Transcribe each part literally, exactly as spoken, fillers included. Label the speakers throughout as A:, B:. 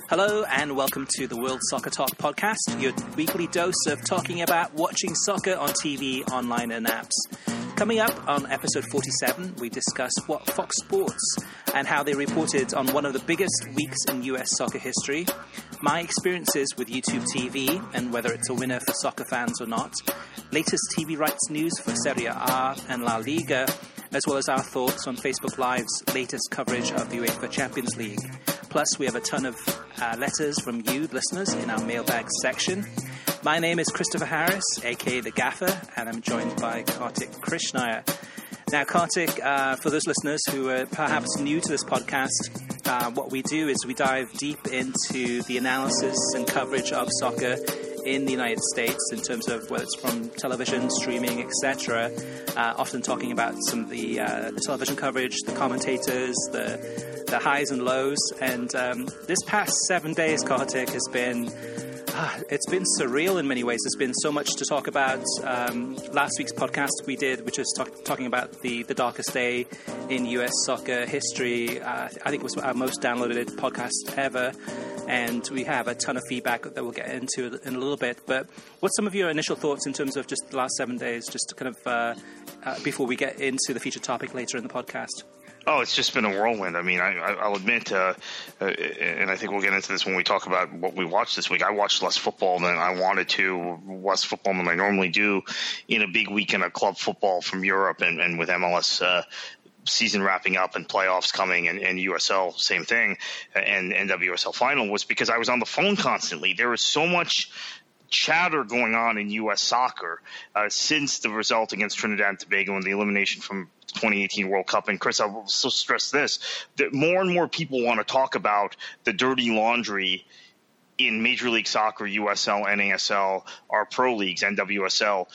A: Hello and welcome to the World Soccer Talk podcast, your weekly dose of talking about watching soccer on T V, online and apps. Coming up on episode forty-seven, we discuss what Fox Sports and how they reported on one of the biggest weeks in U S soccer history, my experiences with YouTube T V and whether it's a winner for soccer fans or not, latest T V rights news for Serie A and La Liga, as well as our thoughts on Facebook Live's latest coverage of the UEFA Champions League. Plus, we have a ton of uh, letters from you, listeners, in our mailbag section. My name is Christopher Harris, a k a. The Gaffer, and I'm joined by Kartik Krishnaiyer. Now, Kartik, uh, for those listeners who are perhaps new to this podcast, uh, what we do is we dive deep into the analysis and coverage of soccer in the United States in terms of whether it's from television, streaming, et cetera. Uh, often talking about some of the, uh, the television coverage, the commentators, the the highs and lows. And um, this past seven days, Kartik, has been uh, it's been surreal in many ways. There's been so much to talk about. Um, last week's podcast we did, which was talk- talking about the, the darkest day in U S soccer history. Uh, I think it was our most downloaded podcast ever. And we have a ton of feedback that we'll get into in a little bit. But what's some of your initial thoughts in terms of just the last seven days, just to kind of uh, uh, before we get into the featured topic later in the podcast?
B: Oh, it's just been a whirlwind. I mean, I, I'll admit, uh, uh, and I think we'll get into this when we talk about what we watched this week. I watched less football than I wanted to, less football than I normally do in a big weekend of club football from Europe and, and with M L S uh, season wrapping up and playoffs coming and, and U S L, same thing, and N W S L final, was because I was on the phone constantly. There was so much chatter going on in U S soccer uh, since the result against Trinidad and Tobago and the elimination from twenty eighteen World Cup. And Chris, I will still stress this, that more and more people want to talk about the dirty laundry in Major League Soccer, U S L, N A S L, our pro leagues, N W S L,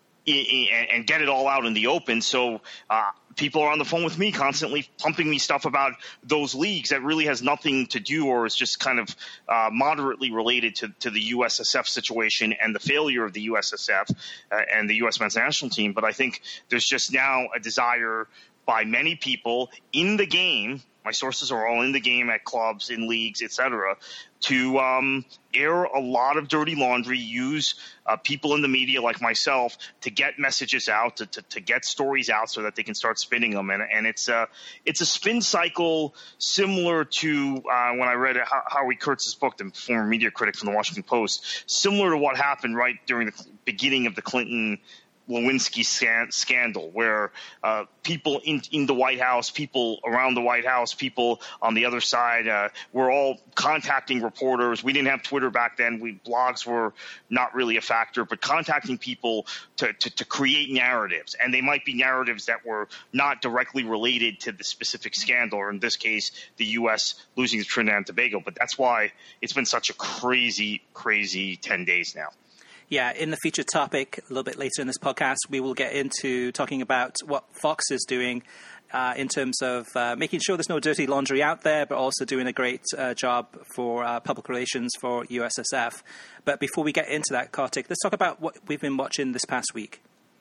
B: and get it all out in the open. So uh, people are on the phone with me constantly pumping me stuff about those leagues that really has nothing to do or is just kind of uh, moderately related to, to the U S S F situation and the failure of the U S S F uh, and the U S men's national team. But I think there's just now a desire by many people in the game, my sources are all in the game at clubs, in leagues, et cetera, to um, air a lot of dirty laundry, use uh, people in the media like myself to get messages out, to, to, to get stories out so that they can start spinning them. And, and it's, a, it's a spin cycle similar to uh, when I read Howie Kurtz's book, the former media critic from the Washington Post, similar to what happened right during the beginning of the Clinton Lewinsky scandal, where uh, people in, in the White House, people around the White House, people on the other side, uh, were all contacting reporters. We didn't have Twitter back then. We blogs were not really a factor, but contacting people to, to, to create narratives. And they might be narratives that were not directly related to the specific scandal, or in this case, the U S losing to Trinidad and Tobago. But that's why it's been such a crazy, crazy ten days now.
A: Yeah, in the featured topic, a little bit later in this podcast, we will get into talking about what Fox is doing uh, in terms of uh, making sure there's no dirty laundry out there, but also doing a great uh, job for uh, public relations for U S S F. But before we get into that, Kartik, let's talk about what we've been watching this past week.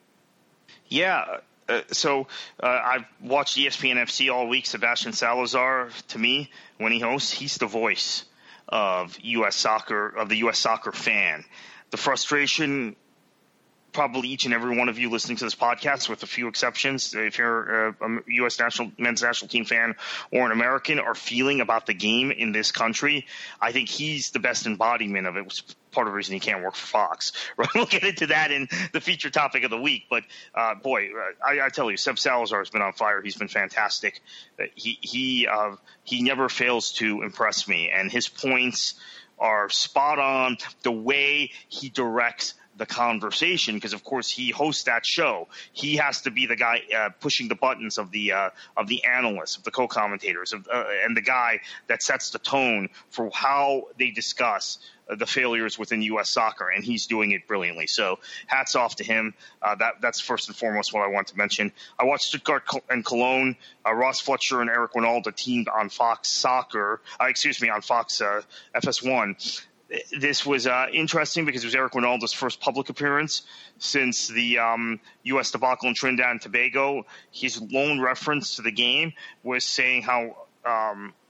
B: Yeah. Uh, so uh, I've watched E S P N F C all week. Sebastian Salazar, to me, when he hosts, he's the voice of U S soccer, of the U S soccer fan. The frustration, probably each and every one of you listening to this podcast, with a few exceptions, if you're a U S national men's national team fan or an American, are feeling about the game in this country, I think he's the best embodiment of it. It's part of the reason he can't work for Fox. Right? We'll get into that in the feature topic of the week. But, uh, boy, I, I tell you, Seb Salazar has been on fire. He's been fantastic. He, he, uh, he never fails to impress me, and his points are spot on. The way he directs the conversation, because of course he hosts that show. He has to be the guy uh, pushing the buttons of the uh, of the analysts, of the co-commentators, of, uh, and the guy that sets the tone for how they discuss uh, the failures within U S soccer, and he's doing it brilliantly. So hats off to him. Uh, that that's first and foremost what I want to mention. I watched Stuttgart and Cologne. Uh, Ross Fletcher and Eric Winalda teamed on Fox Soccer. Uh, excuse me, on Fox uh, F S one. This was uh, interesting because it was Eric Winalda's first public appearance since the um, U S debacle in Trinidad and Tobago. His lone reference to the game was saying how um,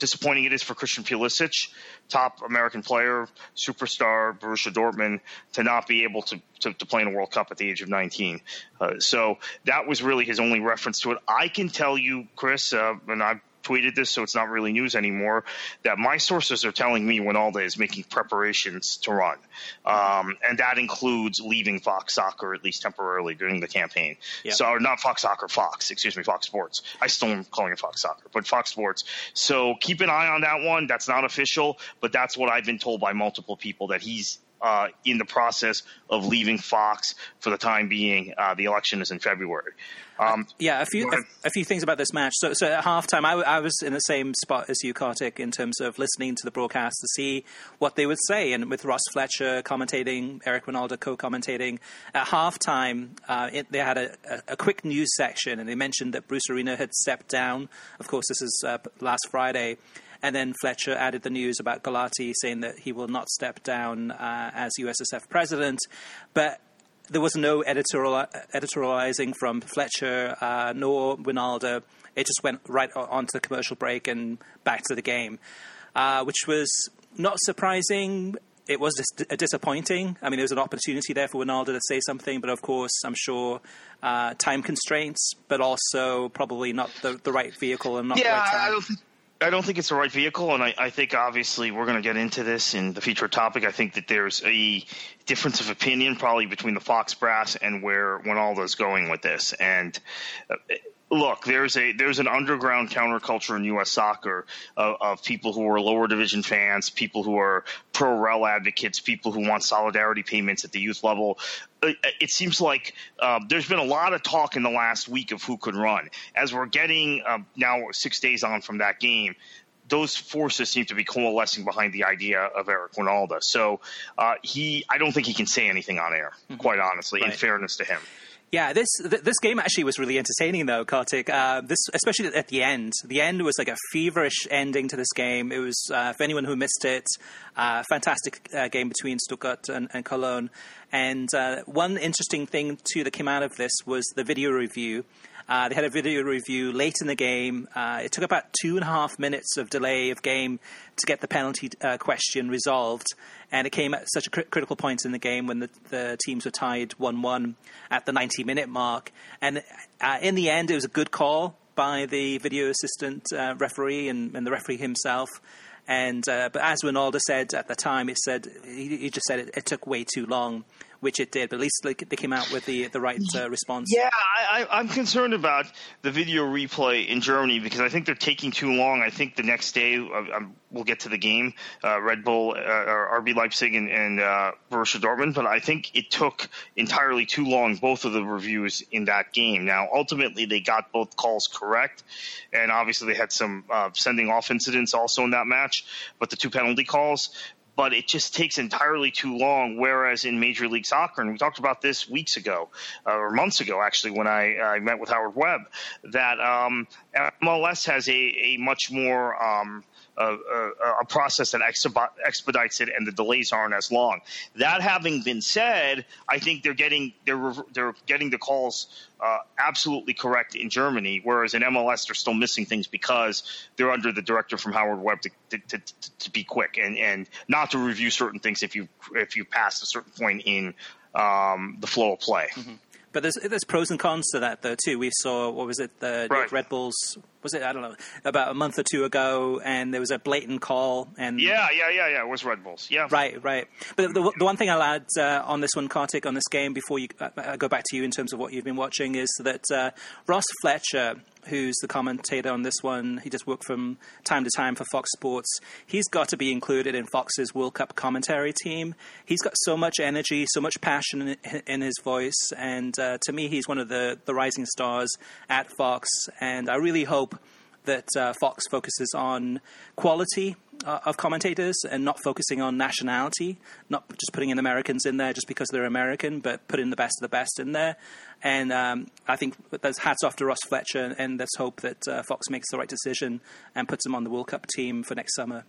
B: disappointing it is for Christian Pulisic, top American player, superstar, Borussia Dortmund, to not be able to, to, to play in a World Cup at the age of nineteen. Uh, so that was really his only reference to it. I can tell you, Chris, uh, and I've tweeted this, so it's not really news anymore, that my sources are telling me Wijnaldum is making preparations to run. Um, and that includes leaving Fox Soccer, at least temporarily, during the campaign. Yeah. So, or not Fox Soccer, Fox, excuse me, Fox Sports. I still am calling it Fox Soccer, but Fox Sports. So keep an eye on that one. That's not official, but that's what I've been told by multiple people, that he's Uh, in the process of leaving Fox for the time being. Uh, the election is in February. Um,
A: yeah, a few a, a few things about this match. So, so at halftime, I, I was in the same spot as you, Kartik, in terms of listening to the broadcast to see what they would say. And with Ross Fletcher commentating, Eric Wijnaldum co-commentating, at halftime, uh, it, they had a, a, a quick news section, and they mentioned that Bruce Arena had stepped down. Of course, this is uh, last Friday. And then Fletcher added the news about Galati, saying that he will not step down uh, as U S S F president. But there was no editorial, editorializing from Fletcher uh, nor Wijnaldum. It just went right on to the commercial break and back to the game, uh, which was not surprising. It was just disappointing. I mean, there was an opportunity there for Wijnaldum to say something, but of course, I'm sure uh, time constraints, but also probably not the, the right vehicle and not
B: yeah,
A: the right time.
B: I don't think- I don't think it's the right vehicle, and I, I think obviously we're going to get into this in the featured topic. I think that there's a difference of opinion probably between the Fox brass and where Wijnaldum's going with this. And uh, look, there's a there's an underground counterculture in U S soccer of, of people who are lower division fans, people who are pro-rel advocates, people who want solidarity payments at the youth level. It seems like uh, there's been a lot of talk in the last week of who could run. As we're getting uh, now six days on from that game, those forces seem to be coalescing behind the idea of Eric Wijnaldum. So uh, he, I don't think he can say anything on air, mm-hmm. quite honestly, right. in fairness to him.
A: Yeah, this th- this game actually was really entertaining, though, Kartik. Uh, this, especially at the end. The end was like a feverish ending to this game. It was, uh, for anyone who missed it, a uh, fantastic uh, game between Stuttgart and, and Cologne. And uh, one interesting thing, too, that came out of this was the video review. Uh, they had a video review late in the game. Uh, it took about two and a half minutes of delay of game to get the penalty uh, question resolved. And it came at such a cr- critical point in the game when the, the teams were tied one one at the ninety-minute mark. And uh, in the end, it was a good call by the video assistant uh, referee and, and the referee himself. And uh, but as Wijnaldum said at the time, it said he, he just said it, it took way too long, which it did. But at least they, they came out with the the right uh, response.
B: Yeah, I, I, I'm concerned about the video replay in Germany because I think they're taking too long. I think the next day uh, we'll get to the game, uh, Red Bull, uh, or R B Leipzig and, and uh, Borussia Dortmund. But I think it took entirely too long, both of the reviews in that game. Now, ultimately, they got both calls correct, and obviously they had some uh, sending off incidents also in that match. But the two penalty calls. But it just takes entirely too long, whereas in Major League Soccer, and we talked about this weeks ago, uh, or months ago actually, when I, I met with Howard Webb, that um, M L S has a, a much more um, a, a, a process that expedites it, and the delays aren't as long. That having been said, I think they're getting they're they're getting the calls uh, absolutely correct in Germany, whereas in M L S they're still missing things because they're under the director from Howard Webb to to, to, to be quick and, and not to review certain things if you if you pass a certain point in um, the flow of play.
A: Mm-hmm. But there's there's pros and cons to that, though, too. We saw, what was it, the
B: right.
A: Red Bulls, was it, I don't know, about a month or two ago, and there was a blatant call. And
B: Yeah, yeah, yeah, yeah, it was Red Bulls, yeah.
A: Right, right. But the, the one thing I'll add uh, on this one, Kartik, on this game, before you uh, go back to you in terms of what you've been watching, is that uh, Ross Fletcher, who's the commentator on this one, he just worked from time to time for Fox Sports. He's got to be included in Fox's World Cup commentary team. He's got so much energy, so much passion in, in his voice, and uh, to me, he's one of the, the rising stars at Fox, and I really hope that uh, Fox focuses on quality uh, of commentators and not focusing on nationality, not just putting in Americans in there just because they're American, but putting the best of the best in there. And um, I think there's hats off to Ross Fletcher, and let's hope that uh, Fox makes the right decision and puts him on the World Cup team for next summer.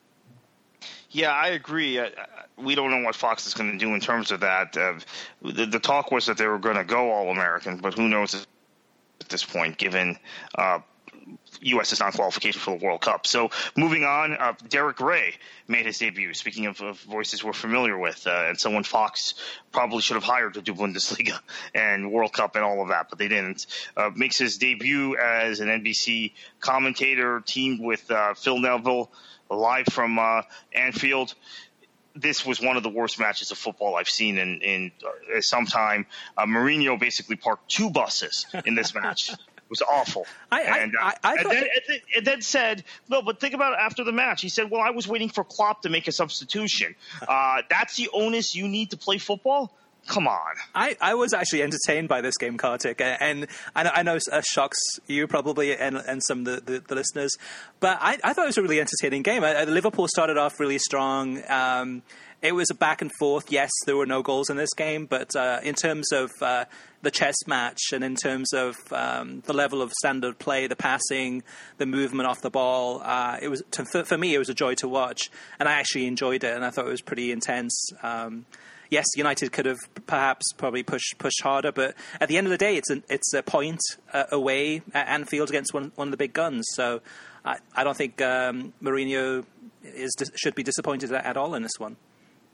B: Yeah, I agree. Uh, we don't know what Fox is going to do in terms of that. Uh, the, the talk was that they were going to go All-American, but who knows at this point, given uh, U S is not qualification for the World Cup. So moving on, uh, Derek Ray made his debut. Speaking of, of voices we're familiar with, uh, and someone Fox probably should have hired to do Bundesliga and World Cup and all of that, but they didn't. Uh, makes his debut as an N B C commentator, teamed with uh, Phil Neville, live from uh, Anfield. This was one of the worst matches of football I've seen in, in uh, some time. Uh, Mourinho basically parked two buses in this match. It was awful.
A: I,
B: and, uh,
A: I, I, I
B: and, then, and, and then said, no, but think about it after the match. He said, well, I was waiting for Klopp to make a substitution. Uh, that's the onus you need to play football? Come on.
A: I, I was actually entertained by this game, Kartik, and I know, I know it shocks you probably and, and some of the, the, the listeners, but I, I thought it was a really entertaining game. Uh, Liverpool started off really strong. Um, it was a back and forth. Yes, there were no goals in this game, but uh, in terms of uh, the chess match and in terms of um, the level of standard play, the passing, the movement off the ball, uh, it was to, for me, it was a joy to watch, and I actually enjoyed it, and I thought it was pretty intense. Um, Yes, United could have perhaps probably pushed pushed harder, but at the end of the day, it's a, it's a point uh, away at Anfield against one one of the big guns. So I, I don't think um, Mourinho is should be disappointed at, at all in this one.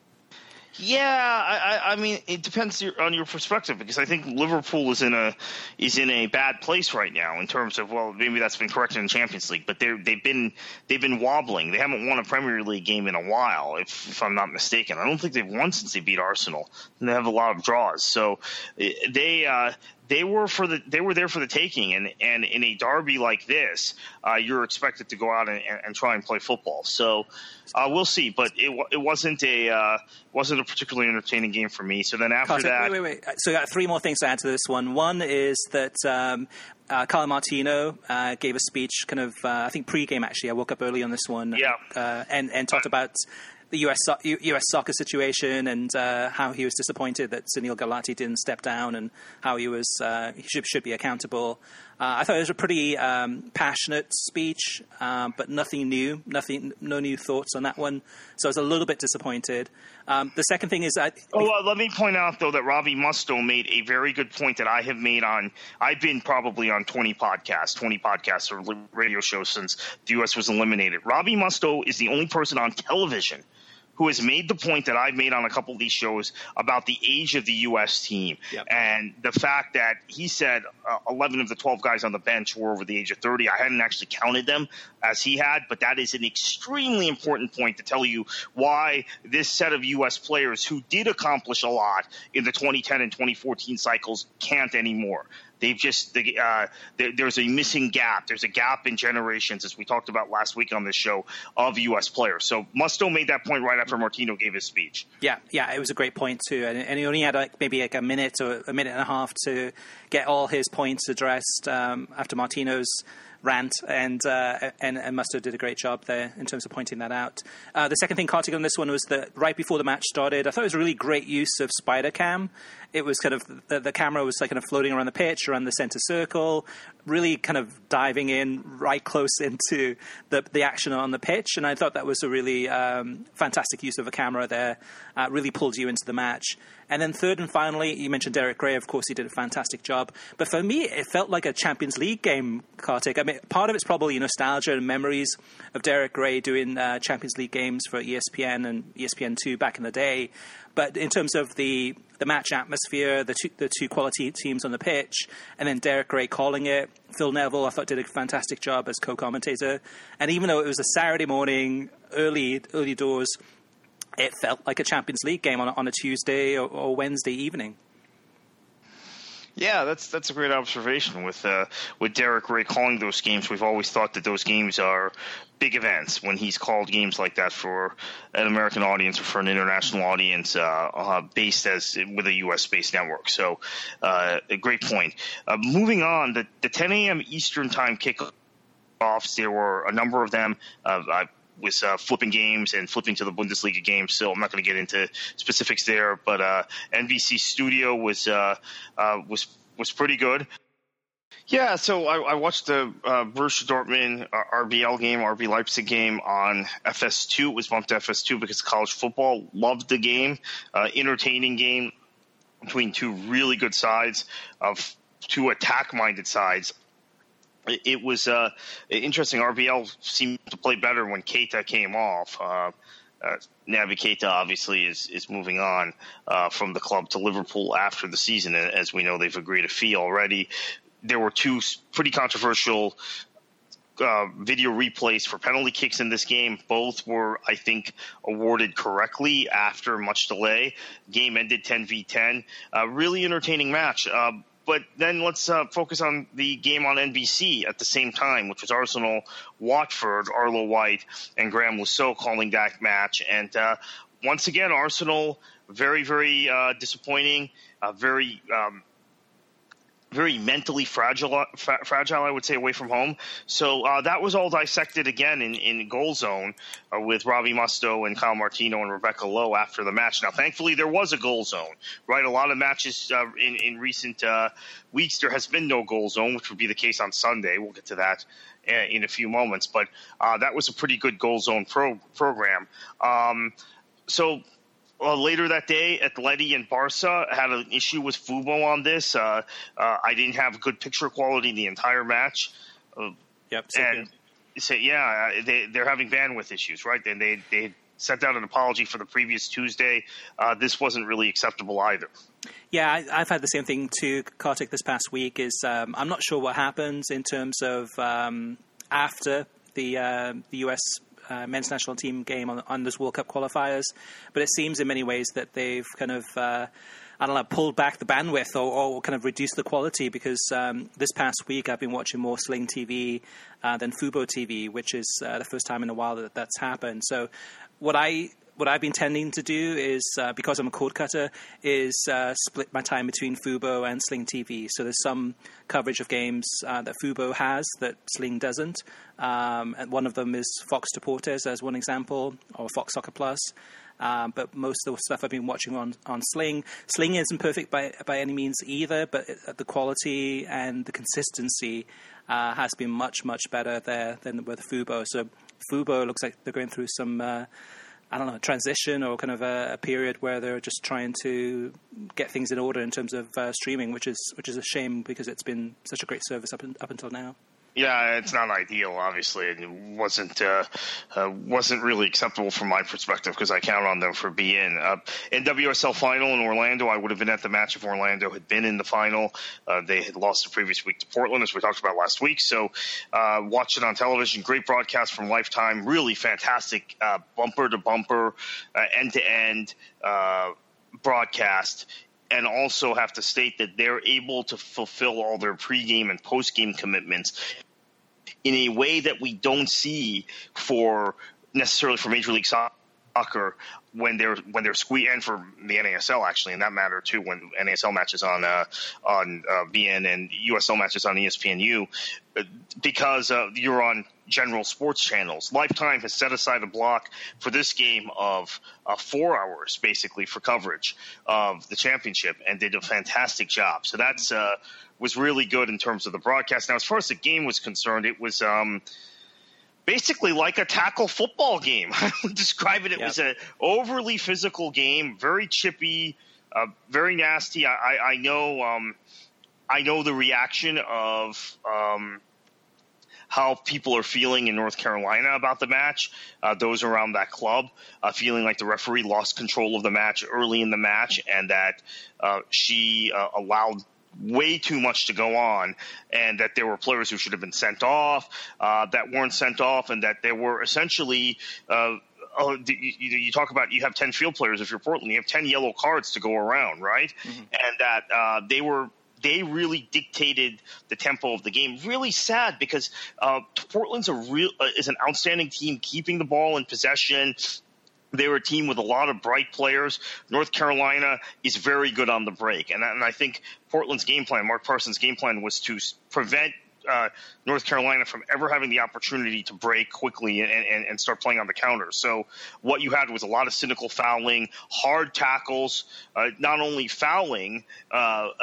B: Yeah, I, I mean, it depends on your perspective, because I think Liverpool is in a is in a bad place right now in terms of, well, maybe that's been corrected in the Champions League, but they they've been they've been wobbling. They haven't won a Premier League game in a while, if, if I'm not mistaken. I don't think they've won since they beat Arsenal, and they have a lot of draws. So they uh, they were for the they were there for the taking, and, and in a derby like this, uh, you're expected to go out and, and try and play football. So uh, we'll see, but it it wasn't a uh, wasn't a particularly entertaining game for me. So then after
A: Kartik,
B: that,
A: wait, wait, wait. So I got three more things to add to this one. One is that um, uh, Carlo Martino uh, gave a speech, kind of uh, I think pre-game actually. I woke up early on this one,
B: yeah,
A: uh, and and talked about the U S so- U S soccer situation and uh, how he was disappointed that Sunil Gulati didn't step down and how he was uh, he should should be accountable. Uh, I thought it was a pretty um, passionate speech, um, but nothing new, nothing, no new thoughts on that one. So I was a little bit disappointed. Um, the second thing is, I,
B: oh, uh, let me point out though that Robbie Mustoe made a very good point that I have made on. I've been probably on twenty podcasts, twenty podcasts or radio shows since the U S was eliminated. Robbie Mustoe is the only person on television who has made the point that I've made on a couple of these shows about the age of the U S team. Yep. And the fact that he said uh, eleven of the twelve guys on the bench were over the age of thirty. I hadn't actually counted them as he had, but that is an extremely important point to tell you why this set of U S players who did accomplish a lot in the twenty ten and twenty fourteen cycles can't anymore. They've just they, uh, there, there's a missing gap. There's a gap in generations, as we talked about last week on this show, of U S players. So Mustoe made that point right after Martino gave his speech.
A: Yeah, yeah, it was a great point too, and, and he only had like maybe like a minute or a minute and a half to get all his points addressed um, after Martino's rant, and, uh, and and Mustoe did a great job there in terms of pointing that out. Uh, the second thing, Kartik, on this one was that right before the match started, I thought it was a really great use of Spider Cam. It was kind of the, the camera was like kind of floating around the pitch, around the center circle, really kind of diving in right close into the the action on the pitch, and I thought that was a really um, fantastic use of a camera there. Uh, really pulled you into the match. And then third and finally, you mentioned Derek Gray. Of course, he did a fantastic job. But for me, it felt like a Champions League game, Kartik. I mean, part of it's probably nostalgia and memories of Derek Gray doing uh, Champions League games for E S P N and E S P N two back in the day. But in terms of the, the match atmosphere, the two, the two quality teams on the pitch, and then Derek Gray calling it, Phil Neville, I thought, did a fantastic job as co-commentator. And even though it was a Saturday morning, early early doors, it felt like a Champions League game on, on a Tuesday or, or Wednesday evening.
B: Yeah, that's that's a great observation. With uh, with Derek Gray calling those games, we've always thought that those games are big events when he's called games like that for an American audience or for an international audience uh, uh, based as with a U S-based network. So uh, a great point. Uh, moving on, the, the ten a.m. Eastern time kickoffs, there were a number of them. Uh, I was uh, flipping games and flipping to the Bundesliga games, so I'm not going to get into specifics there. But uh, N B C Studio was uh, uh, was was pretty good. Yeah, so I, I watched the uh, Borussia Dortmund uh, R B L game, R B Leipzig game on F S two. It was bumped to F S two because of college football. Loved the game, uh, entertaining game between two really good sides of two attack-minded sides. it, it was uh, interesting. R B L seemed to play better when Keita came off. Uh, uh, Naby Keita obviously is, is moving on uh, from the club to Liverpool after the season. As we know, they've agreed a fee already. There were two pretty controversial Uh, video replays for penalty kicks in this game. Both were, I think, awarded correctly after much delay. Game ended ten v ten. Uh, really entertaining match. Uh, but then let's uh, focus on the game on N B C at the same time, which was Arsenal Watford. Arlo White and Graham Lusso calling that match. And uh, once again, Arsenal very, very uh, disappointing. Uh, very um, very mentally fragile, fra- fragile, I would say, away from home. So uh, that was all dissected again in, in Goal Zone uh, with Robbie Mustoe and Kyle Martino and Rebecca Lowe after the match. Now, thankfully, there was a Goal Zone, right? A lot of matches uh, in, in recent uh, weeks, there has been no Goal Zone, which would be the case on Sunday. We'll get to that uh, in a few moments. But uh, that was a pretty good Goal Zone pro- program. Um, so... Uh, later that day, Atleti and Barca had an issue with Fubo on this. Uh, uh, I didn't have good picture quality the entire match. Uh,
A: yep.
B: And so, yeah, they, they're having bandwidth issues, right? And they, they sent out an apology for the previous Tuesday. Uh, this wasn't really acceptable either.
A: Yeah, I, I've had the same thing too, Kartik, this past week. Is um, I'm not sure what happens in terms of um, after the uh, the U S Uh, men's national team game on, on those World Cup qualifiers, but it seems in many ways that they've kind of, uh, I don't know, pulled back the bandwidth or, or kind of reduced the quality because um, this past week I've been watching more Sling T V uh, than Fubo T V, which is uh, the first time in a while that that's happened. So what I what I've been tending to do is, uh, because I'm a cord cutter, is uh, split my time between Fubo and Sling T V. So there's some coverage of games uh, that Fubo has that Sling doesn't. Um, and one of them is Fox Deportes, as one example, or Fox Soccer Plus. Um, but most of the stuff I've been watching on, on Sling. Sling isn't perfect by by any means either, but it, the quality and the consistency uh, has been much, much better there than with Fubo. So Fubo looks like they're going through some... Uh, I don't know, transition or kind of a, a period where they're just trying to get things in order in terms of uh, streaming, which is which is a shame because it's been such a great service up in, up until now.
B: Yeah, it's not ideal, obviously. It wasn't uh, uh, wasn't really acceptable from my perspective because I count on them for being uh, in W S L final in Orlando. I would have been at the match if Orlando had been in the final. Uh, they had lost the previous week to Portland, as we talked about last week. So uh, watch it on television. Great broadcast from Lifetime. Really fantastic uh, bumper to bumper, uh, end to end uh, broadcast. And also have to state that they're able to fulfill all their pregame and postgame commitments in a way that we don't see for necessarily for Major League Soccer when they're when they're squeezed, and for the N A S L actually in that matter too, when N A S L matches on uh, on uh, B N and U S L matches on E S P N U, because uh, you're on general sports channels. Lifetime has set aside a block for this game of uh, four hours basically for coverage of the championship and did a fantastic job. So that's uh, was really good in terms of the broadcast. Now, as far as the game was concerned, it was um, basically like a tackle football game. I would describe it. It yep. was an overly physical game, very chippy, uh, very nasty. I, I, I know um, I know the reaction of um, how people are feeling in North Carolina about the match, uh, those around that club, uh, feeling like the referee lost control of the match early in the match and that uh, she uh, allowed way too much to go on and that there were players who should have been sent off, uh, that weren't sent off, and that there were essentially uh, oh, you, you talk about you have ten field players if you're Portland, you have ten yellow cards to go around, right? Mm-hmm. And that uh, they were they really dictated the tempo of the game. Really sad because uh, Portland's a real uh, is an outstanding team keeping the ball in possession. They were a team with a lot of bright players. North Carolina is very good on the break. And, and I think Portland's game plan, Mark Parsons' game plan, was to prevent uh, North Carolina from ever having the opportunity to break quickly and, and, and start playing on the counter. So what you had was a lot of cynical fouling, hard tackles, uh, not only fouling, uh, uh,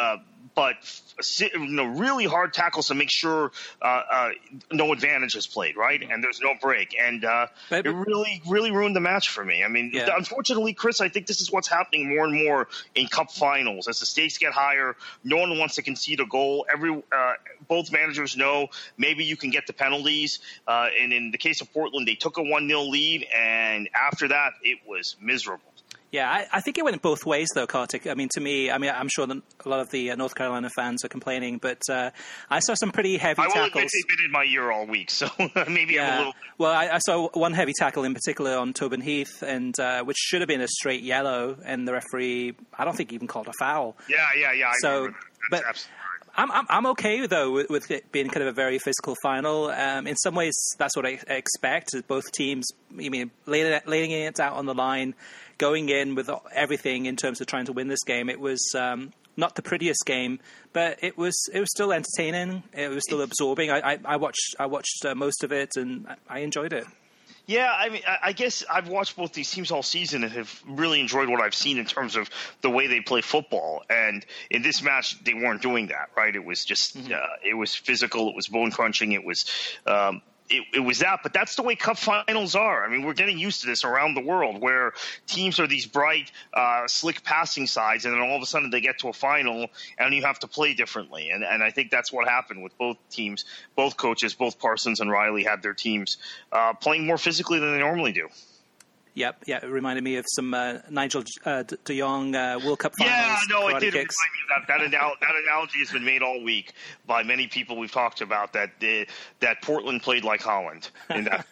B: but you know, really hard tackles to make sure uh, uh, no advantage is played, right? And there's no break. And uh, it really, really ruined the match for me. I mean, yeah. unfortunately, Chris, I think this is what's happening more and more in Cup finals. As the stakes get higher, no one wants to concede a goal. Every uh, both managers know maybe you can get the penalties. Uh, and in the case of Portland, they took a one nil lead, and after that, it was miserable.
A: Yeah, I, I think it went both ways, though, Kartik. I mean, to me, I mean, I'm sure that a lot of the uh, North Carolina fans are complaining, but uh, I saw some pretty heavy
B: I will
A: tackles.
B: Admit they've been in my ear all week, so maybe
A: yeah.
B: I'm a little.
A: Well, I, I saw one heavy tackle in particular on Tobin Heath, and uh, which should have been a straight yellow, and the referee, I don't think, even called a foul.
B: Yeah, yeah, yeah. I
A: so,
B: remember that. That's
A: but I'm, I'm I'm okay though with, with it being kind of a very physical final. Um, in some ways, that's what I expect. Both teams, I mean, laying, laying it out on the line, going in with everything in terms of trying to win this game. It was um, not the prettiest game, but it was it was still entertaining. It was still absorbing. I I, I watched I watched uh, most of it, and I enjoyed it.
B: Yeah, I mean, I guess I've watched both these teams all season and have really enjoyed what I've seen in terms of the way they play football. And in this match, they weren't doing that, right? It was just, mm-hmm. uh, it was physical, it was bone crunching, it was, um, it, it was that. But that's the way Cup finals are. I mean, we're getting used to this around the world, where teams are these bright, uh, slick passing sides, and then all of a sudden they get to a final, and you have to play differently. And, and I think that's what happened with both teams. Both coaches, both Parsons and Riley, had their teams uh, playing more physically than they normally do.
A: Yep, yeah, it reminded me of some uh, Nigel uh, de Jong uh, World Cup finals.
B: Yeah, no, it did
A: kicks.
B: remind me of that. That, anal- that analogy has been made all week by many people we've talked about, that uh, that Portland played like Holland in that.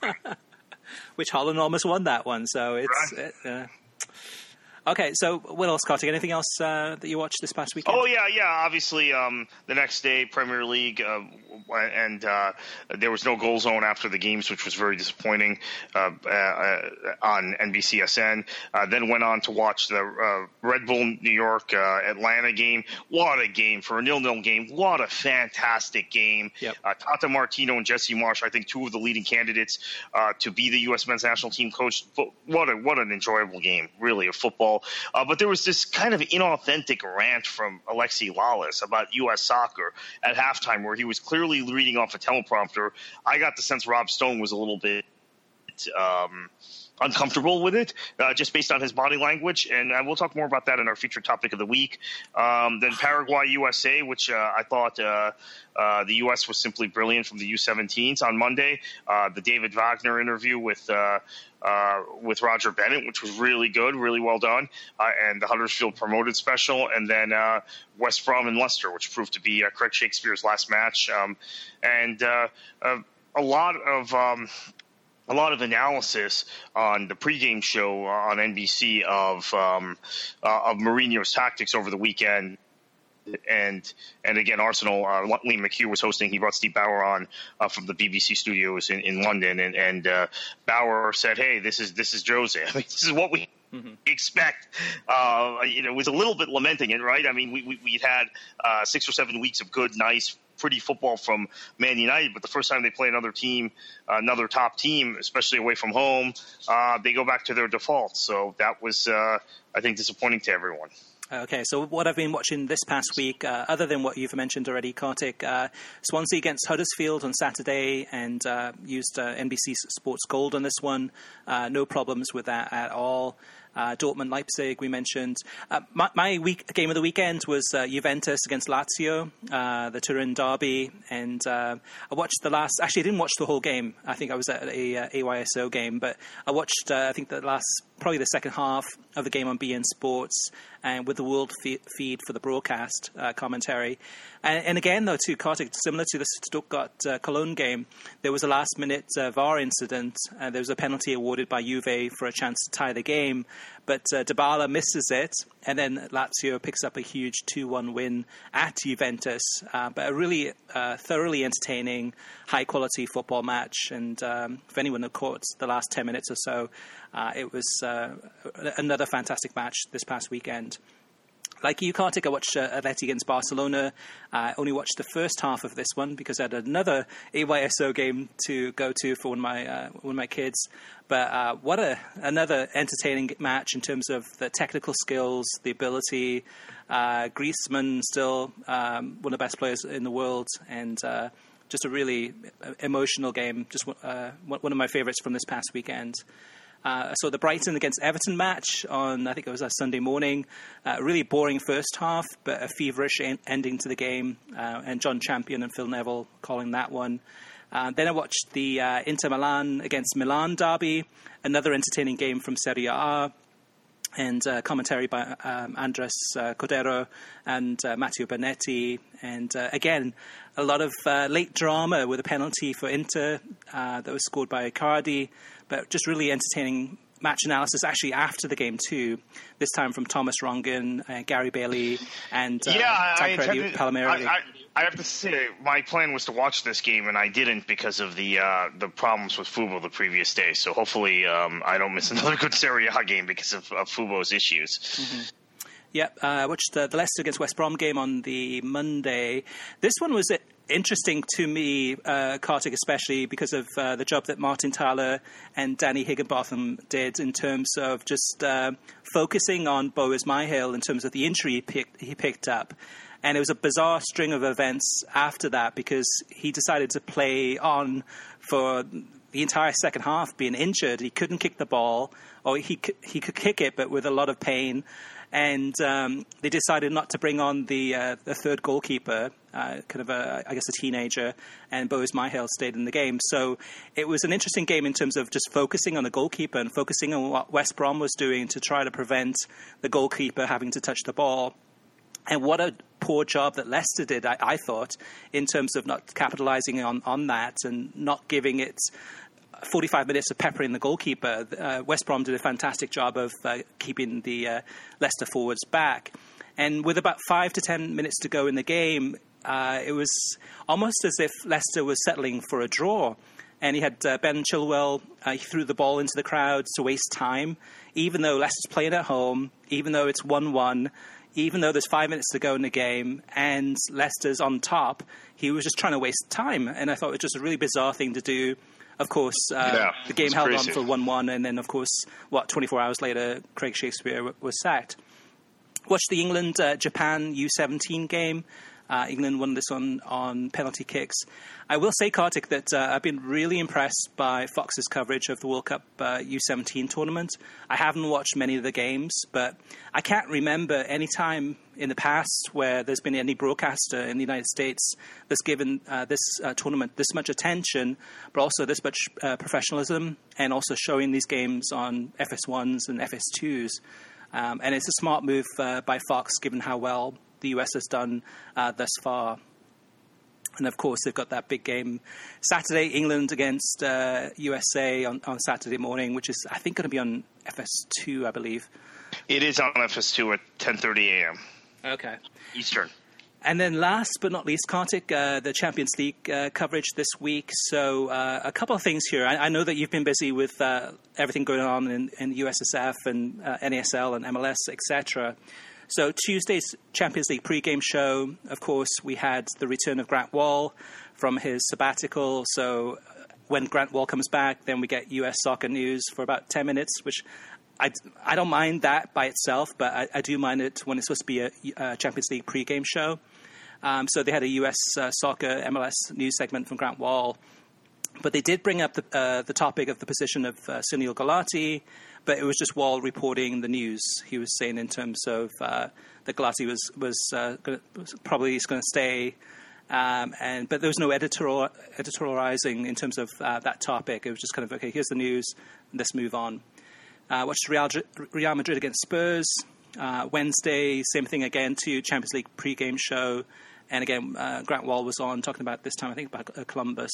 A: Which Holland almost won that one, so it's...
B: Right.
A: Uh, Okay, so what else, Kartik? Anything else uh, that you watched this past weekend?
B: Oh, yeah, yeah. Obviously, um, the next day, Premier League, uh, and uh, there was no goal zone after the games, which was very disappointing uh, uh, on N B C S N. Uh, then went on to watch the uh, Red Bull New York uh, Atlanta game. What a game for a nil-nil game. What a fantastic game.
A: Yep.
B: Uh, Tata Martino and Jesse Marsh, I think two of the leading candidates uh, to be the U S men's national team coach. What a, what an enjoyable game, really, of football. Uh, but there was this kind of inauthentic rant from Alexi Lalas about U S soccer at halftime, where he was clearly reading off a teleprompter. I got the sense Rob Stone was a little bit um, uncomfortable with it, uh, just based on his body language. And uh, we'll talk more about that in our featured topic of the week. Um, then Paraguay U S A, which uh, I thought uh, uh, the U S was simply brilliant from the U seventeens on Monday. Uh, the David Wagner interview with uh, uh, with Roger Bennett, which was really good, really well done, uh, and the Huddersfield promoted special, and then uh, West Brom and Leicester, which proved to be uh, Craig Shakespeare's last match, um, and uh, uh, a lot of um, a lot of analysis on the pregame show on N B C of um, uh, of Mourinho's tactics over the weekend. And and again, Arsenal, uh, Liam McHugh was hosting. He brought Steve Bauer on uh, from the B B C studios in, in London, and, and uh, Bauer said, "Hey, this is this is Jose. I mean, this is what we mm-hmm. expect." Uh, you know, it was a little bit lamenting it, right? I mean, we we we'd had uh, six or seven weeks of good, nice, pretty football from Man United, but the first time they play another team, uh, another top team, especially away from home, uh, they go back to their defaults. So that was, uh, I think, disappointing to everyone.
A: Okay, so what I've been watching this past week, uh, other than what you've mentioned already, Kartik, uh, Swansea against Huddersfield on Saturday, and uh, used uh, N B C Sports Gold on this one. Uh, no problems with that at all. Uh, Dortmund, Leipzig, we mentioned. Uh, my my week, game of the weekend was uh, Juventus against Lazio, uh, the Turin derby. And uh, I watched the last, actually I didn't watch the whole game. I think I was at a uh, A Y S O game, but I watched, uh, I think the last, probably the second half of the game on B N Sports, and with the world fe- feed for the broadcast uh, commentary. And, and again, though, too, Kartik, similar to the Stuttgart uh, Cologne game, there was a last-minute uh, V A R incident. Uh, there was a penalty awarded by Juve for a chance to tie the game, but uh, Dybala misses it, and then Lazio picks up a huge two one win at Juventus. Uh, but a really uh, thoroughly entertaining, high-quality football match. And um, if anyone had caught the last ten minutes or so, uh, it was uh, another fantastic match this past weekend. Like you, Kartik, I watched uh, Atleti against Barcelona. I uh, only watched the first half of this one because I had another A Y S O game to go to for one of my uh, one of my kids. But uh, what a another entertaining match in terms of the technical skills, the ability. Uh, Griezmann still um, one of the best players in the world, and uh, just a really emotional game. Just uh, one of my favorites from this past weekend. Uh, so the Brighton against Everton match on, I think it was a Sunday morning. Uh, really boring first half, but a feverish en- ending to the game. Uh, and John Champion and Phil Neville calling that one. Uh, then I watched the uh, Inter Milan against Milan derby, another entertaining game from Serie A. And uh, commentary by um, Andres uh, Cordero and uh, Matteo Bernetti. And uh, again, a lot of uh, late drama with a penalty for Inter uh, that was scored by Icardi. But just really entertaining match analysis actually after the game too. This time from Thomas Rongen, uh, Gary Bailey, and uh,
B: yeah,
A: Tancredi Palmieri.
B: I, I, I have to say, my plan was to watch this game, and I didn't because of the uh, the problems with Fubo the previous day. So hopefully um, I don't miss another good Serie A game because of, of Fubo's issues.
A: Mm-hmm. Yep, uh, I watched uh, the Leicester against West Brom game on the Monday. This one was interesting to me, uh, Kartik, especially because of uh, the job that Martin Tyler and Danny Higginbotham did in terms of just uh, focusing on Boaz Myhill in terms of the injury he picked, he picked up. And it was a bizarre string of events after that because he decided to play on for the entire second half being injured. He couldn't kick the ball, or he he could kick it, but with a lot of pain. And um, they decided not to bring on the uh, the third goalkeeper, uh, kind of a, I guess, a teenager, and Boaz Myhill stayed in the game. So it was an interesting game in terms of just focusing on the goalkeeper and focusing on what West Brom was doing to try to prevent the goalkeeper having to touch the ball. And what a poor job that Leicester did, I, I thought, in terms of not capitalising on, on that and not giving it forty-five minutes of peppering the goalkeeper. Uh, West Brom did a fantastic job of uh, keeping the uh, Leicester forwards back. And with about five to ten minutes to go in the game, uh, it was almost as if Leicester was settling for a draw. And he had uh, Ben Chilwell, uh, he threw the ball into the crowd to waste time, even though Leicester's playing at home, even though it's one one, even though there's five minutes to go in the game and Leicester's on top, he was just trying to waste time. And I thought it was just a really bizarre thing to do. Of course, uh,
B: yeah,
A: the game held
B: crazy.
A: on for one one, and then, of course, what, twenty-four hours later, Craig Shakespeare w- was sacked. Watched the England-Japan uh, U seventeen game. Uh, England won this on, on penalty kicks. I will say, Kartik, that uh, I've been really impressed by Fox's coverage of the World Cup uh, U seventeen tournament. I haven't watched many of the games, but I can't remember any time in the past where there's been any broadcaster in the United States that's given uh, this uh, tournament this much attention, but also this much uh, professionalism, and also showing these games on F S ones and F S twos. Um, and it's a smart move uh, by Fox, given how well the U S has done uh, thus far. And, of course, they've got that big game Saturday, England against uh, U S A on, on Saturday morning, which is, I think, going to be on F S two, I believe.
B: It is on F S two at ten thirty a.m.
A: Okay.
B: Eastern.
A: And then last but not least, Kartik, uh, the Champions League uh, coverage this week. So uh, a couple of things here. I, I know that you've been busy with uh, everything going on in, in U S S F and uh, N A S L and M L S, et cetera. So Tuesday's Champions League pre-game show, of course, we had the return of Grant Wall from his sabbatical. So when Grant Wall comes back, then we get U S soccer news for about ten minutes, which I, I don't mind that by itself, but I, I do mind it when it's supposed to be a, a Champions League pre-game show. Um, so they had a U S uh, soccer M L S news segment from Grant Wall. But they did bring up the, uh, the topic of the position of uh, Sunil Gulati, but it was just Wall reporting the news. He was saying in terms of uh, that Gulati was was, uh, gonna, was probably going to stay, um, and but there was no editorial editorializing in terms of uh, that topic. It was just kind of, okay, here's the news, let's move on. Uh, watched Real, Real Madrid against Spurs. Uh, Wednesday, same thing again, to Champions League pre-game show, and again uh, Grant Wall was on talking about this time, I think, about uh, Columbus.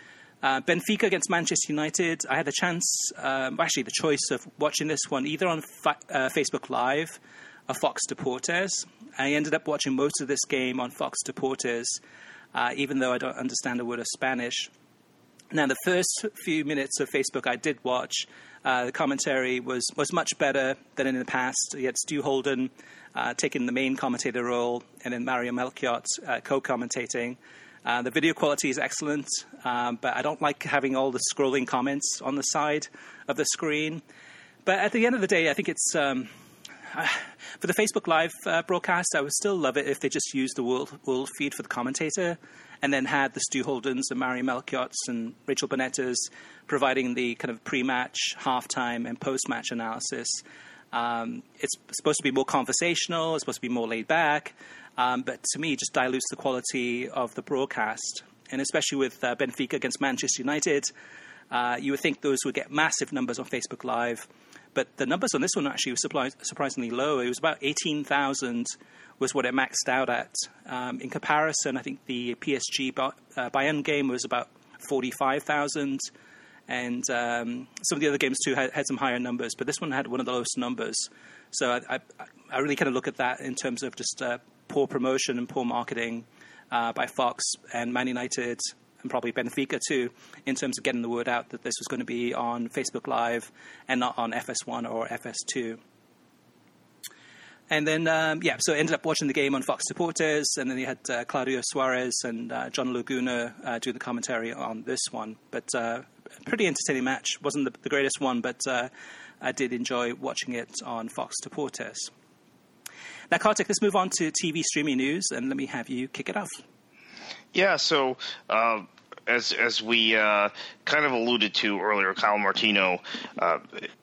A: Uh, Benfica against Manchester United. I had the chance, um, actually the choice of watching this one either on fa- uh, Facebook Live or Fox Deportes. I ended up watching most of this game on Fox Deportes, uh, even though I don't understand a word of Spanish. Now, the first few minutes of Facebook I did watch, uh, the commentary was, was much better than in the past. You had Stu Holden uh, taking the main commentator role, and then Mario Melchiot uh, co-commentating. Uh, the video quality is excellent, um, but I don't like having all the scrolling comments on the side of the screen. But at the end of the day, I think it's... Um, uh, for the Facebook Live uh, broadcast, I would still love it if they just used the world, world feed for the commentator, and then had the Stu Holdens and Mario Melchiots and Rachel Bonettas providing the kind of pre-match, halftime, and post-match analysis. Um, it's supposed to be more conversational. It's supposed to be more laid back. Um, but to me, it just dilutes the quality of the broadcast. And especially with uh, Benfica against Manchester United, uh, you would think those would get massive numbers on Facebook Live. But the numbers on this one actually were surprisingly low. It was about eighteen thousand was what it maxed out at. Um, in comparison, I think the P S G uh, Bayern game was about forty-five thousand. And um, some of the other games, too, had, had some higher numbers. But this one had one of the lowest numbers. So I, I, I really kind of look at that in terms of just uh, poor promotion and poor marketing uh, by Fox and Man United, and probably Benfica, too, in terms of getting the word out that this was going to be on Facebook Live and not on F S one or F S two. And then, um, yeah, so I ended up watching the game on Fox Supporters, and then you had uh, Claudio Suarez and uh, John Laguna uh, do the commentary on this one. But uh, pretty entertaining match. Wasn't the, the greatest one, but uh, I did enjoy watching it on Fox Supporters. Now, Kartik, let's move on to T V streaming news, and let me have you kick it off.
B: Yeah, so uh, as as we uh, kind of alluded to earlier, Kyle Martino uh,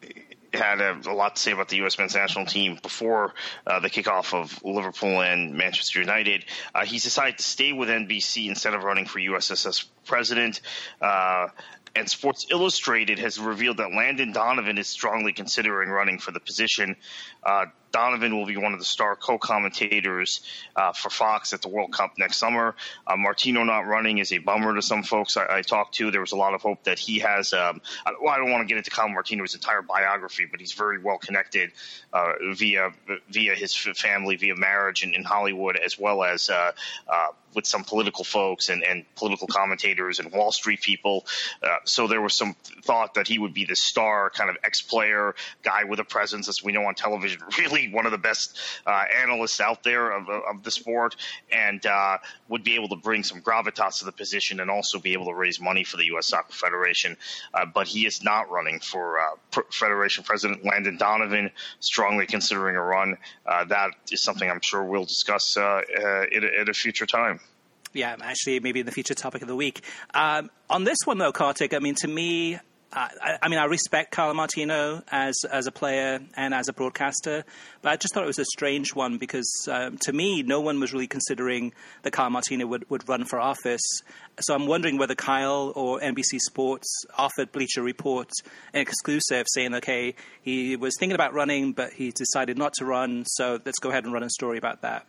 B: had a, a lot to say about the U S men's national team before uh, the kickoff of Liverpool and Manchester United. Uh, he's decided to stay with N B C instead of running for U S S S president. Uh, and Sports Illustrated has revealed that Landon Donovan is strongly considering running for the position. Uh, Donovan will be one of the star co-commentators uh, for Fox at the World Cup next summer. Uh, Martino not running is a bummer to some folks I, I talked to. There was a lot of hope that he has um, – well, I don't want to get into Kyle Martino's entire biography, but he's very well connected uh, via via his family, via marriage in, in Hollywood, as well as uh, uh, with some political folks and, and political commentators and Wall Street people. Uh, so there was some thought that he would be the star kind of ex-player guy with a presence, as we know on television, really one of the best uh, analysts out there of, of the sport, and uh, would be able to bring some gravitas to the position and also be able to raise money for the U S Soccer Federation. Uh, but he is not running for uh, Federation President. Landon Donovan strongly considering a run. Uh, that is something I'm sure we'll discuss uh, uh, at, a, at a future time.
A: Yeah, actually, maybe in the future topic of the week. Um, on this one, though, Kartik, I mean, to me, Uh, I, I mean, I respect Kyle Martino as as a player and as a broadcaster, but I just thought it was a strange one because, um, to me, no one was really considering that Kyle Martino would, would run for office. So I'm wondering whether Kyle or N B C Sports offered Bleacher Report an exclusive saying, okay, he was thinking about running, but he decided not to run, so let's go ahead and run a story about that.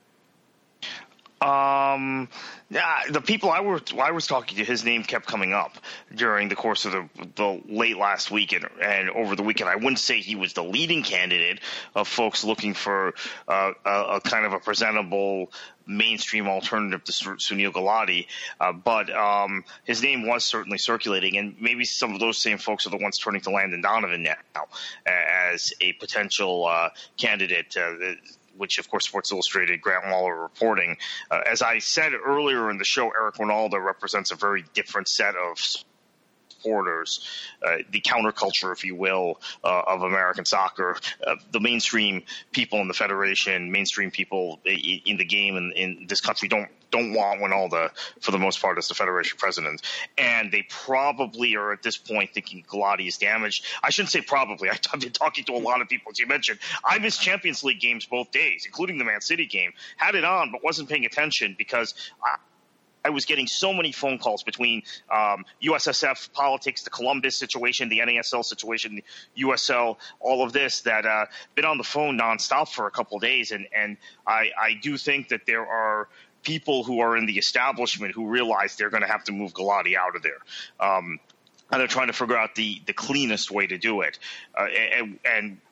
B: Um, yeah, the people I were I was talking to, his name kept coming up during the course of the, the late last week and, and over the weekend. I wouldn't say he was the leading candidate of folks looking for uh, a, a kind of a presentable mainstream alternative to Sunil Gulati, uh, but um, his name was certainly circulating, and maybe some of those same folks are the ones turning to Landon Donovan now as a potential uh, candidate. Uh, which, of course, Sports Illustrated, Grant Waller reporting. Uh, as I said earlier in the show, Eric Ronaldo represents a very different set of supporters, uh, the counterculture, if you will, uh, of American soccer. Uh, the mainstream people in the federation, mainstream people in, in the game in, in this country don't don't want Ronaldo, for the most part, as the federation president. And they probably are at this point thinking Gulati is damaged. I shouldn't say probably. I've been talking to a lot of people, as you mentioned. I missed Champions League games both days, including the Man City game. Had it on, but wasn't paying attention because I, I was getting so many phone calls between um, U S S F politics, the Columbus situation, the N A S L situation, the U S L, all of this, that uh, been on the phone nonstop for a couple of days. And, and I, I do think that there are people who are in the establishment who realize they're going to have to move Gulati out of there. Um, and they're trying to figure out the, the cleanest way to do it. Uh, and, and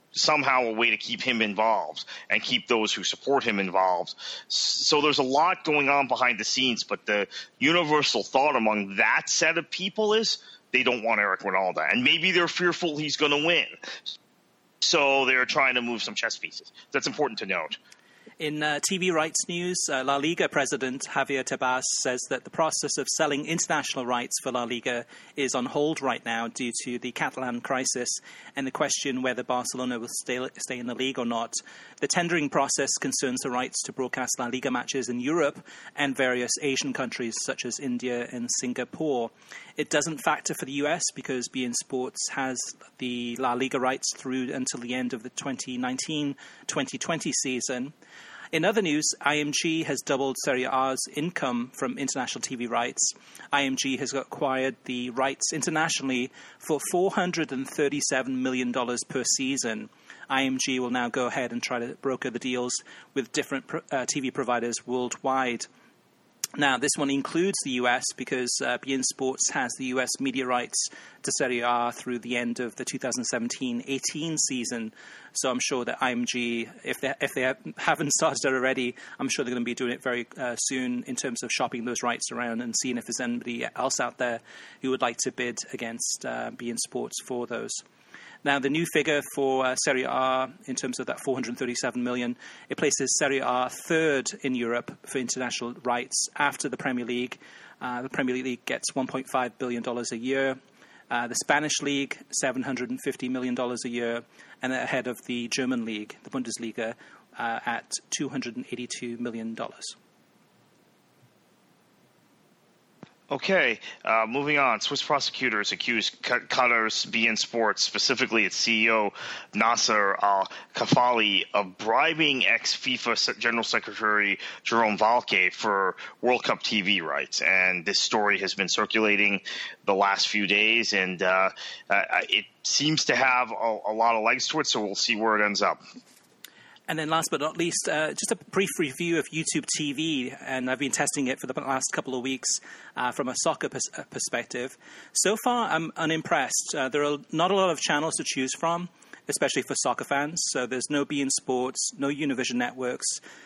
B: somehow a way to keep him involved and keep those who support him involved. So there's a lot going on behind the scenes, but the universal thought among that set of people is they don't want Eric Wynalda. And maybe they're fearful he's going to win. So they're trying to move some chess pieces. That's important to note.
A: In uh, T V rights news, uh, La Liga president Javier Tebas says that the process of selling international rights for La Liga is on hold right now due to the Catalan crisis and the question whether Barcelona will stay, stay in the league or not. The tendering process concerns the rights to broadcast La Liga matches in Europe and various Asian countries such as India and Singapore. It doesn't factor for the U S because beIN Sports has the La Liga rights through until the end of the twenty nineteen twenty twenty season. In other news, I M G has doubled Serie A's income from international T V rights. I M G has acquired the rights internationally for four hundred thirty-seven million dollars per season. I M G will now go ahead and try to broker the deals with different uh, T V providers worldwide. Now, this one includes the U S because uh, beIN Sports has the U S media rights to Serie A through the end of the two thousand seventeen eighteen season. So I'm sure that I M G, if they, if they haven't started already, I'm sure they're going to be doing it very uh, soon in terms of shopping those rights around and seeing if there's anybody else out there who would like to bid against uh, beIN Sports for those. Now, the new figure for uh, Serie A, in terms of that four hundred thirty-seven million dollars, it places Serie A third in Europe for international rights after the Premier League. Uh, the Premier League gets one point five billion dollars a year. Uh, the Spanish League, seven hundred fifty million dollars a year, and ahead of the German League, the Bundesliga, uh, at two hundred eighty-two million dollars.
B: Okay, uh, moving on. Swiss prosecutors accuse Qatar's beIN Sports, specifically its C E O Nasser Al-Khelaifi, of bribing ex-FIFA General Secretary Jerome Valcke for World Cup T V rights. And this story has been circulating the last few days, and uh, uh, it seems to have a, a lot of legs to it, so we'll see where it ends up.
A: And then last but not least, uh, just a brief review of YouTube T V, and I've been testing it for the last couple of weeks uh, from a soccer pers- perspective. So far, I'm unimpressed. Uh, there are not a lot of channels to choose from, especially for soccer fans. So there's no beIN Sports, no Univision networks,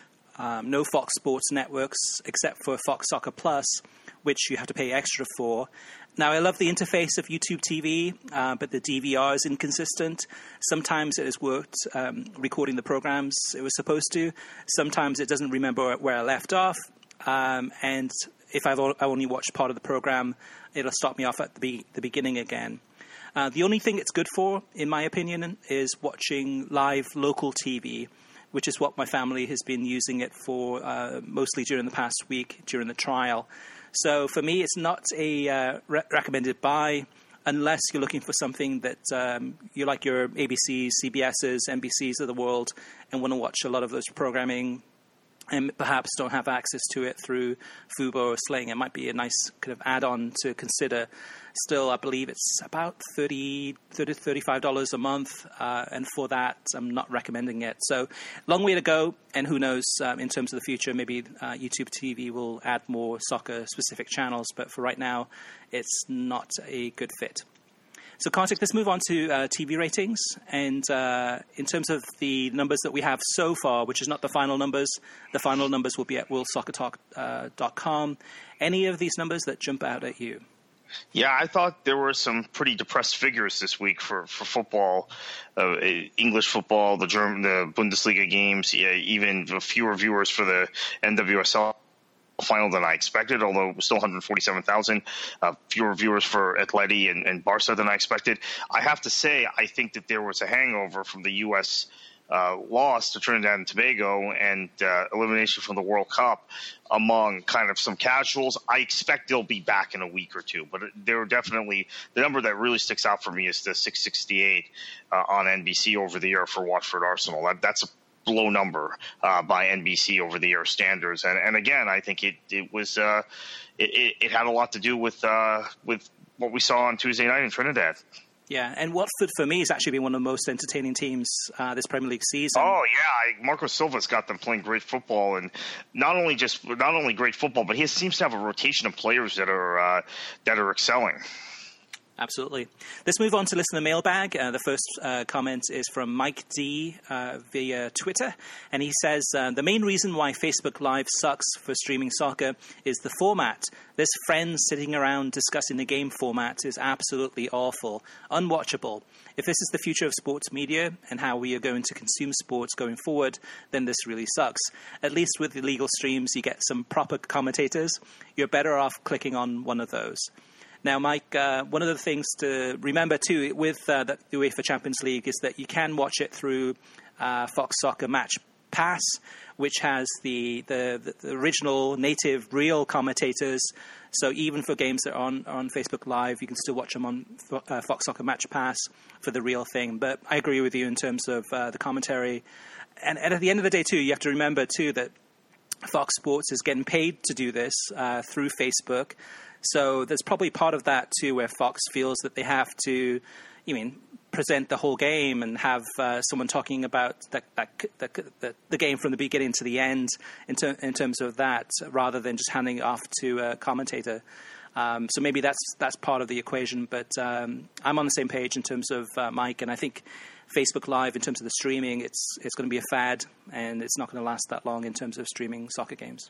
A: um, no Fox Sports networks, except for Fox Soccer Plus, which you have to pay extra for. Now, I love the interface of YouTube T V, uh, but the D V R is inconsistent. Sometimes it has worked um, recording the programs it was supposed to. Sometimes it doesn't remember where I left off. Um, and if I've o- I only watched part of the program, it'll stop me off at the, be- the beginning again. Uh, the only thing it's good for, in my opinion, is watching live local T V, which is what my family has been using it for uh, mostly during the past week, during the trial. So for me, it's not a uh, re- recommended buy unless you're looking for something that um, you like your A B Cs, C B Ss, N B Cs of the world and want to watch a lot of those programming and perhaps don't have access to it through Fubo or Sling. It might be a nice kind of add-on to consider. Still, I believe it's about thirty dollars, thirty dollars, thirty-five dollars a month, uh, and for that, I'm not recommending it. So, long way to go, and who knows, um, in terms of the future, maybe uh, YouTube T V will add more soccer-specific channels, but for right now, it's not a good fit. So, Kartik, let's move on to uh, T V ratings. And uh, in terms of the numbers that we have so far, which is not the final numbers, the final numbers will be at world soccer talk dot com. Any of these numbers that jump out at you?
B: Yeah, I thought there were some pretty depressed figures this week for, for football, uh, English football, the German, the Bundesliga games, yeah, even fewer viewers for the N W S L final than I expected, although it was still one hundred forty-seven thousand, uh, fewer viewers for Atleti and, and Barca than I expected. I have to say, I think that there was a hangover from the U S Uh, loss to Trinidad and Tobago and uh, elimination from the World Cup among kind of some casuals. I expect they'll be back in a week or two, but there are definitely the number that really sticks out for me is the six sixty-eight uh, on N B C over the air for Watford Arsenal. That, that's a low number uh, by N B C over the air standards, and and again, I think it it was uh, it, it, it had a lot to do with uh, with what we saw on Tuesday night in Trinidad.
A: Yeah, and Watford, for me, has actually been one of the most entertaining teams uh, this Premier League season.
B: Oh, yeah. Marco Silva's got them playing great football, and not only just not only great football, but he seems to have a rotation of players that are uh, that are excelling.
A: Absolutely. Let's move on to listener mailbag. Uh, the first uh, comment is from Mike D uh, via Twitter, and he says, uh, the main reason why Facebook Live sucks for streaming soccer is the format. This friends sitting around discussing the game format is absolutely awful, unwatchable. If this is the future of sports media and how we are going to consume sports going forward, then this really sucks. At least with illegal streams, you get some proper commentators. You're better off clicking on one of those. Now, Mike, uh, one of the things to remember, too, with uh, the UEFA Champions League is that you can watch it through uh, Fox Soccer Match Pass, which has the, the, the original native real commentators. So even for games that are on, on Facebook Live, you can still watch them on uh, Fox Soccer Match Pass for the real thing. But I agree with you in terms of uh, the commentary. And, and at the end of the day, too, you have to remember, too, that Fox Sports is getting paid to do this uh, through Facebook. So there's probably part of that, too, where Fox feels that they have to, you mean, present the whole game and have uh, someone talking about the, the, the, the game from the beginning to the end in, ter- in terms of that, rather than just handing it off to a commentator. Um, so maybe that's that's part of the equation. But um, I'm on the same page in terms of uh, Mike, and I think Facebook Live, in terms of the streaming, it's it's going to be a fad, and it's not going to last that long in terms of streaming soccer games.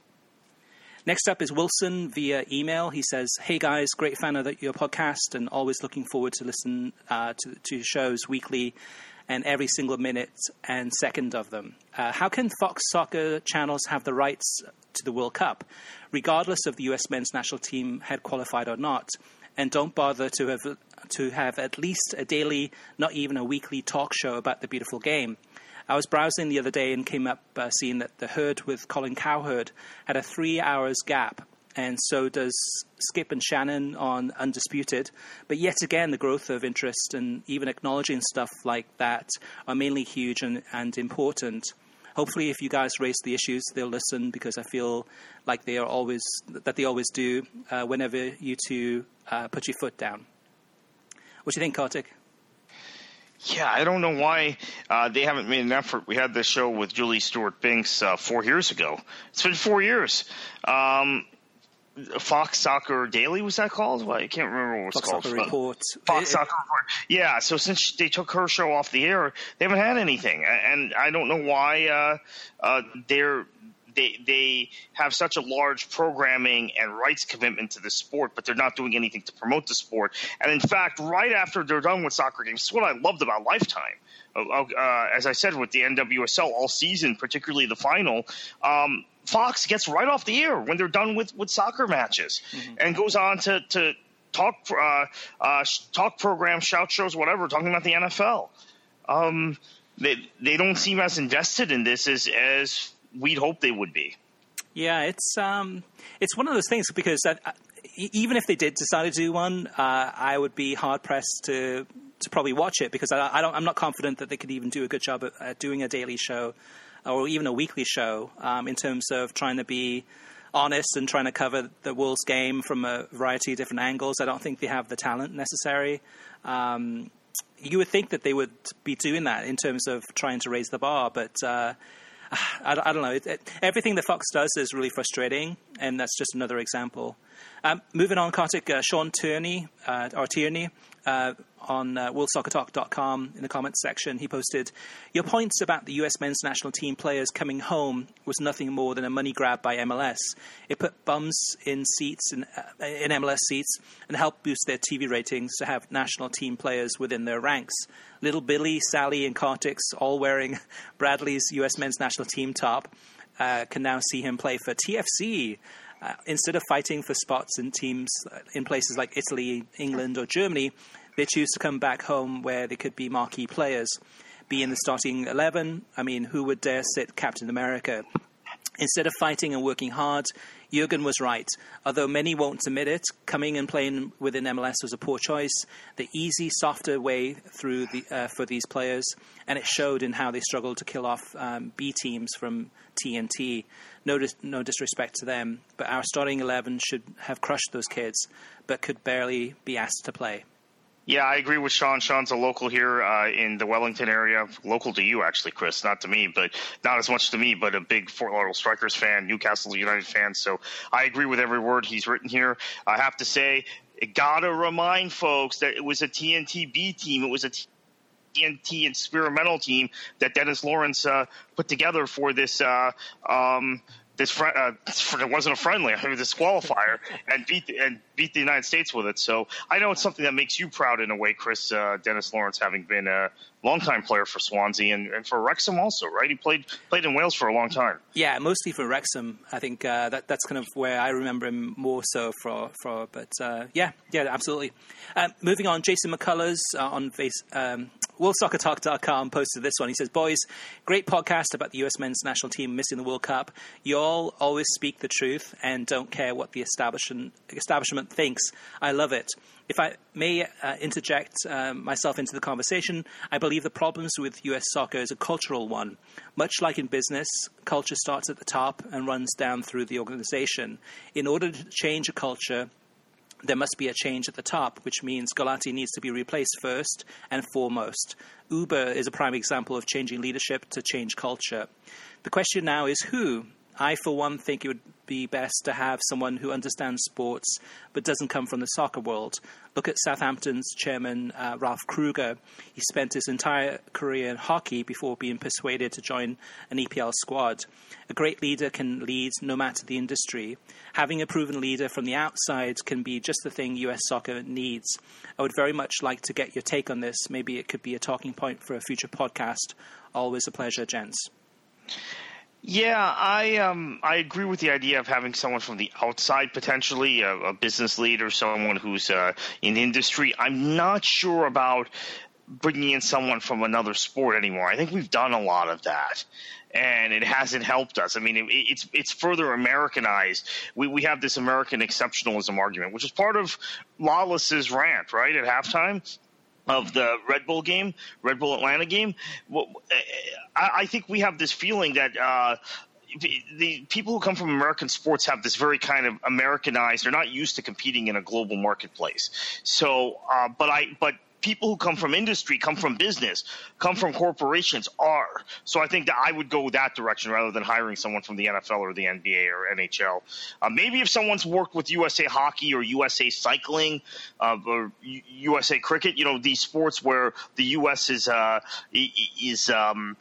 A: Next up is Wilson via email. He says, hey guys, great fan of the, your podcast and always looking forward to listen uh, to, to shows weekly and every single minute and second of them. Uh, how can Fox Soccer channels have the rights to the World Cup, regardless of the U S men's national team had qualified or not, and don't bother to have to have at least a daily, not even a weekly talk show about the beautiful game? I was browsing the other day and came up uh, seeing that The Herd with Colin Cowherd had a three hours gap, and so does Skip and Shannon on Undisputed. But yet again, the growth of interest and even acknowledging stuff like that are mainly huge and, and important. Hopefully, if you guys raise the issues, they'll listen, because I feel like they are always that they always do uh, whenever you two uh, put your foot down. What do you think, Kartik?
B: Yeah, I don't know why uh, they haven't made an effort. We had this show with Julie Stewart-Binks uh, four years ago. It's been four years. Um, Fox Soccer Daily, was that called? Well, I can't remember what it was
A: Fox
B: called.
A: Soccer Report.
B: Fox
A: it,
B: Soccer Report. Yeah, so since they took her show off the air, they haven't had anything. And I don't know why uh, uh, they're – They they have such a large programming and rights commitment to the sport, but they're not doing anything to promote the sport. And in fact, right after they're done with soccer games, this is what I loved about Lifetime. Uh, as I said, with the N W S L all season, particularly the final, um, Fox gets right off the air when they're done with, with soccer matches, mm-hmm. and goes on to to talk uh, uh, talk programs, shout shows, whatever, talking about the N F L. Um, they they don't seem as invested in this as as we'd hope they would be.
A: Yeah, it's um, it's one of those things, because that, uh, even if they did decide to do one, uh, I would be hard pressed to to probably watch it, because I, I don't, I'm not confident that they could even do a good job at uh, doing a daily show or even a weekly show um, in terms of trying to be honest and trying to cover the Wolves game from a variety of different angles. I don't think they have the talent necessary. Um, you would think that they would be doing that in terms of trying to raise the bar, but uh, I, I don't know. It, it, everything that Fox does is really frustrating, and that's just another example. Um, moving on, Kartik, uh, Sean Tierney, uh, or Tierney, uh, on uh, world soccer talk dot com in the comments section, he posted, your points about the U S men's national team players coming home was nothing more than a money grab by M L S. It put bums in seats in, uh, in M L S seats and helped boost their T V ratings to have national team players within their ranks. Little Billy, Sally, and Kartik's, all wearing Bradley's U S men's national team top, uh, can now see him play for T F C. Uh, instead of fighting for spots in teams in places like Italy, England, or Germany, they choose to come back home where they could be marquee players. Be in the starting eleven, I mean, who would dare sit Captain America? Instead of fighting and working hard, Jurgen was right. Although many won't admit it, coming and playing within M L S was a poor choice, the easy, softer way through the, uh, for these players, and it showed in how they struggled to kill off um, B teams from T N T. No, dis- no disrespect to them, but our starting eleven should have crushed those kids, but could barely be asked to play.
B: Yeah, I agree with Sean. Sean's a local here uh, in the Wellington area, local to you actually, Chris, not to me, but not as much to me, but a big Fort Lauderdale Strikers fan, Newcastle United fan. So I agree with every word he's written here. I have to say, gotta remind folks that it was a T N T B team. It was a T N T experimental team that Dennis Lawrence uh, put together for this. Uh, um, This fr- uh, it wasn't a friendly, I mean, this qualifier, and beat the, and beat the United States with it. So I know it's something that makes you proud in a way, Chris. Uh, Dennis Lawrence, having been a longtime player for Swansea and, and for Wrexham also, right? He played played in Wales for a long time.
A: Yeah, mostly for Wrexham. I think uh, that that's kind of where I remember him more so for. for but uh, yeah, yeah, absolutely. Uh, moving on, Jason McCullers uh, on face. Um, World Soccer Talk dot com posted this one. He says, boys, great podcast about the U S men's national team missing the World Cup. You all always speak the truth and don't care what the establishment, establishment thinks. I love it. If I may uh, interject um, myself into the conversation, I believe the problems with U S soccer is a cultural one. Much like in business, culture starts at the top and runs down through the organization. In order to change a culture, there must be a change at the top, which means Galati needs to be replaced first and foremost. Uber is a prime example of changing leadership to change culture. The question now is who? I, for one, think it would be best to have someone who understands sports but doesn't come from the soccer world. Look at Southampton's chairman, uh, Ralph Kruger. He spent his entire career in hockey before being persuaded to join an E P L squad. A great leader can lead no matter the industry. Having a proven leader from the outside can be just the thing U S soccer needs. I would very much like to get your take on this. Maybe it could be a talking point for a future podcast. Always a pleasure, gents.
B: Yeah, I um I agree with the idea of having someone from the outside, potentially a, a business leader, someone who's uh, in industry. I'm not sure about bringing in someone from another sport anymore. I think we've done a lot of that, and it hasn't helped us. I mean, it, it's it's further Americanized. We we have this American exceptionalism argument, which is part of Lawless's rant, right, at halftime of the Red Bull game, Red Bull Atlanta game. Well, I, I think we have this feeling that uh, the, the people who come from American sports have this very kind of Americanized. They're not used to competing in a global marketplace. So, uh, but I, but. People who come from industry, come from business, come from corporations are. So I think that I would go that direction rather than hiring someone from the N F L or the N B A or N H L. Uh, maybe if someone's worked with U S A Hockey or U S A Cycling uh, or U S A Cricket, you know, these sports where the U S is uh, is um,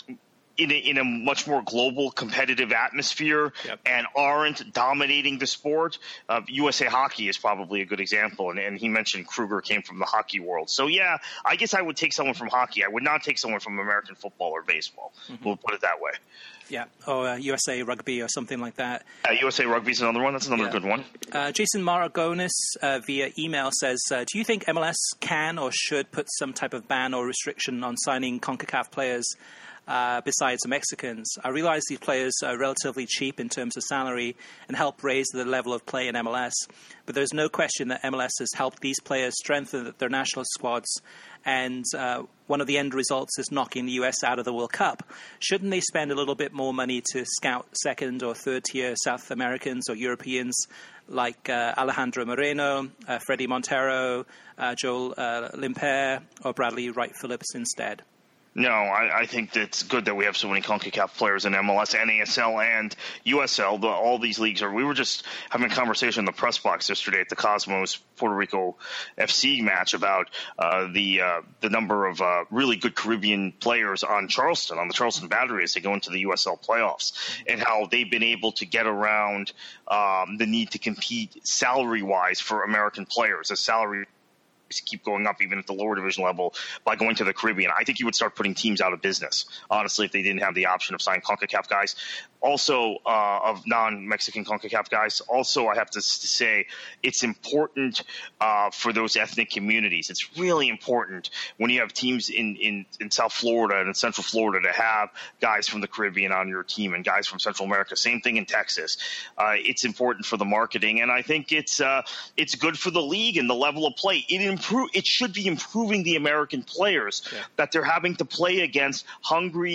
B: in a, in a much more global competitive atmosphere yep. and aren't dominating the sport. Uh, U S A Hockey is probably a good example. And, and he mentioned Kruger came from the hockey world. So, yeah, I guess I would take someone from hockey. I would not take someone from American football or baseball. Mm-hmm. We'll put it that way.
A: Yeah, or uh, U S A Rugby or something like that.
B: Uh, U S A Rugby is another one. That's another yeah. good one.
A: Uh, Jason Maragonis uh, via email says, uh, do you think M L S can or should put some type of ban or restriction on signing CONCACAF players Uh, besides the Mexicans? I realize these players are relatively cheap in terms of salary and help raise the level of play in M L S, but there's no question that M L S has helped these players strengthen their national squads, and uh, one of the end results is knocking the U S out of the World Cup. Shouldn't they spend a little bit more money to scout second or third tier South Americans or Europeans like uh, Alejandro Moreno, uh, Freddie Montero, uh, Joel uh, Limper, or Bradley Wright Phillips instead?
B: No, I, I think it's good that we have so many CONCACAF players in M L S, N A S L, and U S L. The, all these leagues are. We were just having a conversation in the press box yesterday at the Cosmos Puerto Rico F C match about uh, the uh, the number of uh, really good Caribbean players on Charleston, on the Charleston Battery, as they go into the U S L playoffs, and how they've been able to get around um, the need to compete salary-wise for American players. As salary keep going up even at the lower division level by going to the Caribbean. I think you would start putting teams out of business, honestly, if they didn't have the option of signing CONCACAF guys. Also, uh, of non-Mexican CONCACAF guys. Also, I have to say it's important uh, for those ethnic communities. It's really important when you have teams in, in, in South Florida and in Central Florida to have guys from the Caribbean on your team and guys from Central America. Same thing in Texas. Uh, it's important for the marketing, and I think it's uh, it's good for the league and the level of play. It improve. It should be improving the American players yeah. that they're having to play against hungry,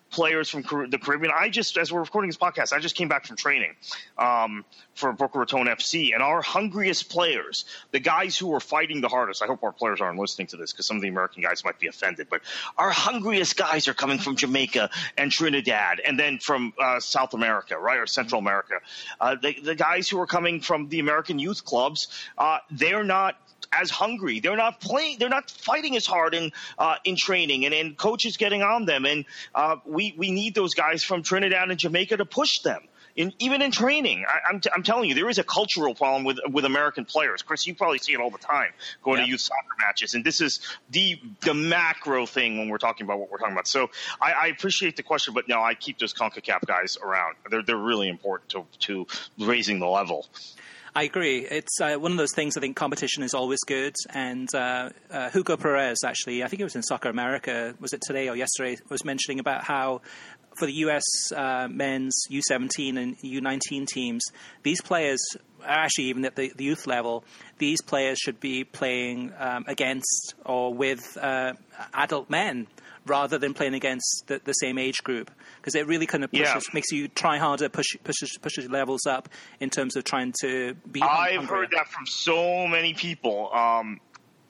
B: players from Car- the Caribbean. I just, as we're recording this podcast, I just came back from training um, for Boca Raton F C, and our hungriest players, the guys who are fighting the hardest, I hope our players aren't listening to this because some of the American guys might be offended, but our hungriest guys are coming from Jamaica and Trinidad, and then from uh, South America, right, or Central America. Uh, the, the guys who are coming from the American youth clubs, uh, they're not as hungry. They're not playing. They're not fighting as hard in uh, in training, and, and coaches getting on them. And uh, we we need those guys from Trinidad and Jamaica to push them. In, even in training, I, I'm, t- I'm telling you, there is a cultural problem with with American players. Chris, you probably see it all the time going yeah. to youth soccer matches, and this is the the macro thing when we're talking about what we're talking about. So I, I appreciate the question, but no, I keep those CONCACAF guys around. They're they're really important to to raising the level.
A: I agree. It's uh, one of those things. I think competition is always good. And uh, uh, Hugo Perez, actually, I think it was in Soccer America, was it today or yesterday, was mentioning about how for the U S uh, men's U seventeen and U nineteen teams, these players, actually even at the, the youth level, these players should be playing um, against or with uh, adult men rather than playing against the, the same age group, because it really kind of pushes, yeah. makes you try harder, push, pushes pushes levels up in terms of trying to be
B: I've
A: hungrier.
B: heard that from so many people. Um,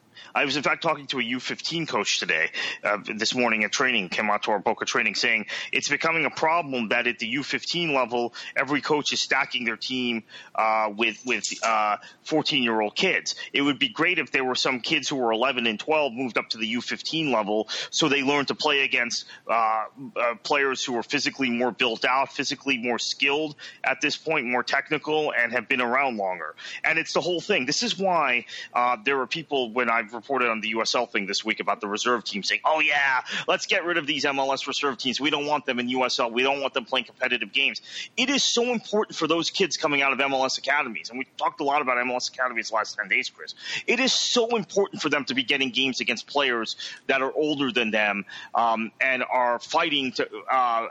B: I was, in fact, talking to a U fifteen coach today, uh, this morning at training, came out to our Boca training, saying it's becoming a problem that at the U fifteen level, every coach is stacking their team uh, with with uh, fourteen-year-old kids. It would be great if there were some kids who were eleven and twelve moved up to the U fifteen level so they learned to play against uh, uh, players who are physically more built out, physically more skilled at this point, more technical, and have been around longer. And it's the whole thing. This is why uh, there are people, when I've reported on the U S L thing this week about the reserve team saying, oh, yeah, let's get rid of these M L S reserve teams. We don't want them in U S L. We don't want them playing competitive games. It is so important for those kids coming out of M L S academies. And we talked a lot about M L S academies the last ten days, Chris. It is so important for them to be getting games against players that are older than them um, and are fighting to, uh,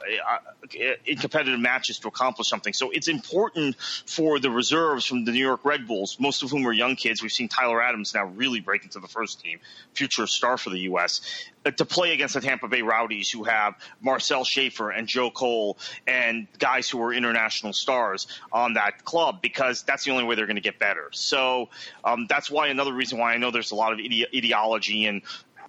B: in competitive matches to accomplish something. So it's important for the reserves from the New York Red Bulls, most of whom are young kids. We've seen Tyler Adams now really break into the first team, future star for the U S, uh, to play against the Tampa Bay Rowdies, who have Marcel Schaefer and Joe Cole and guys who are international stars on that club, because that's the only way they're going to get better. So um, that's why another reason why I know there's a lot of ide- ideology and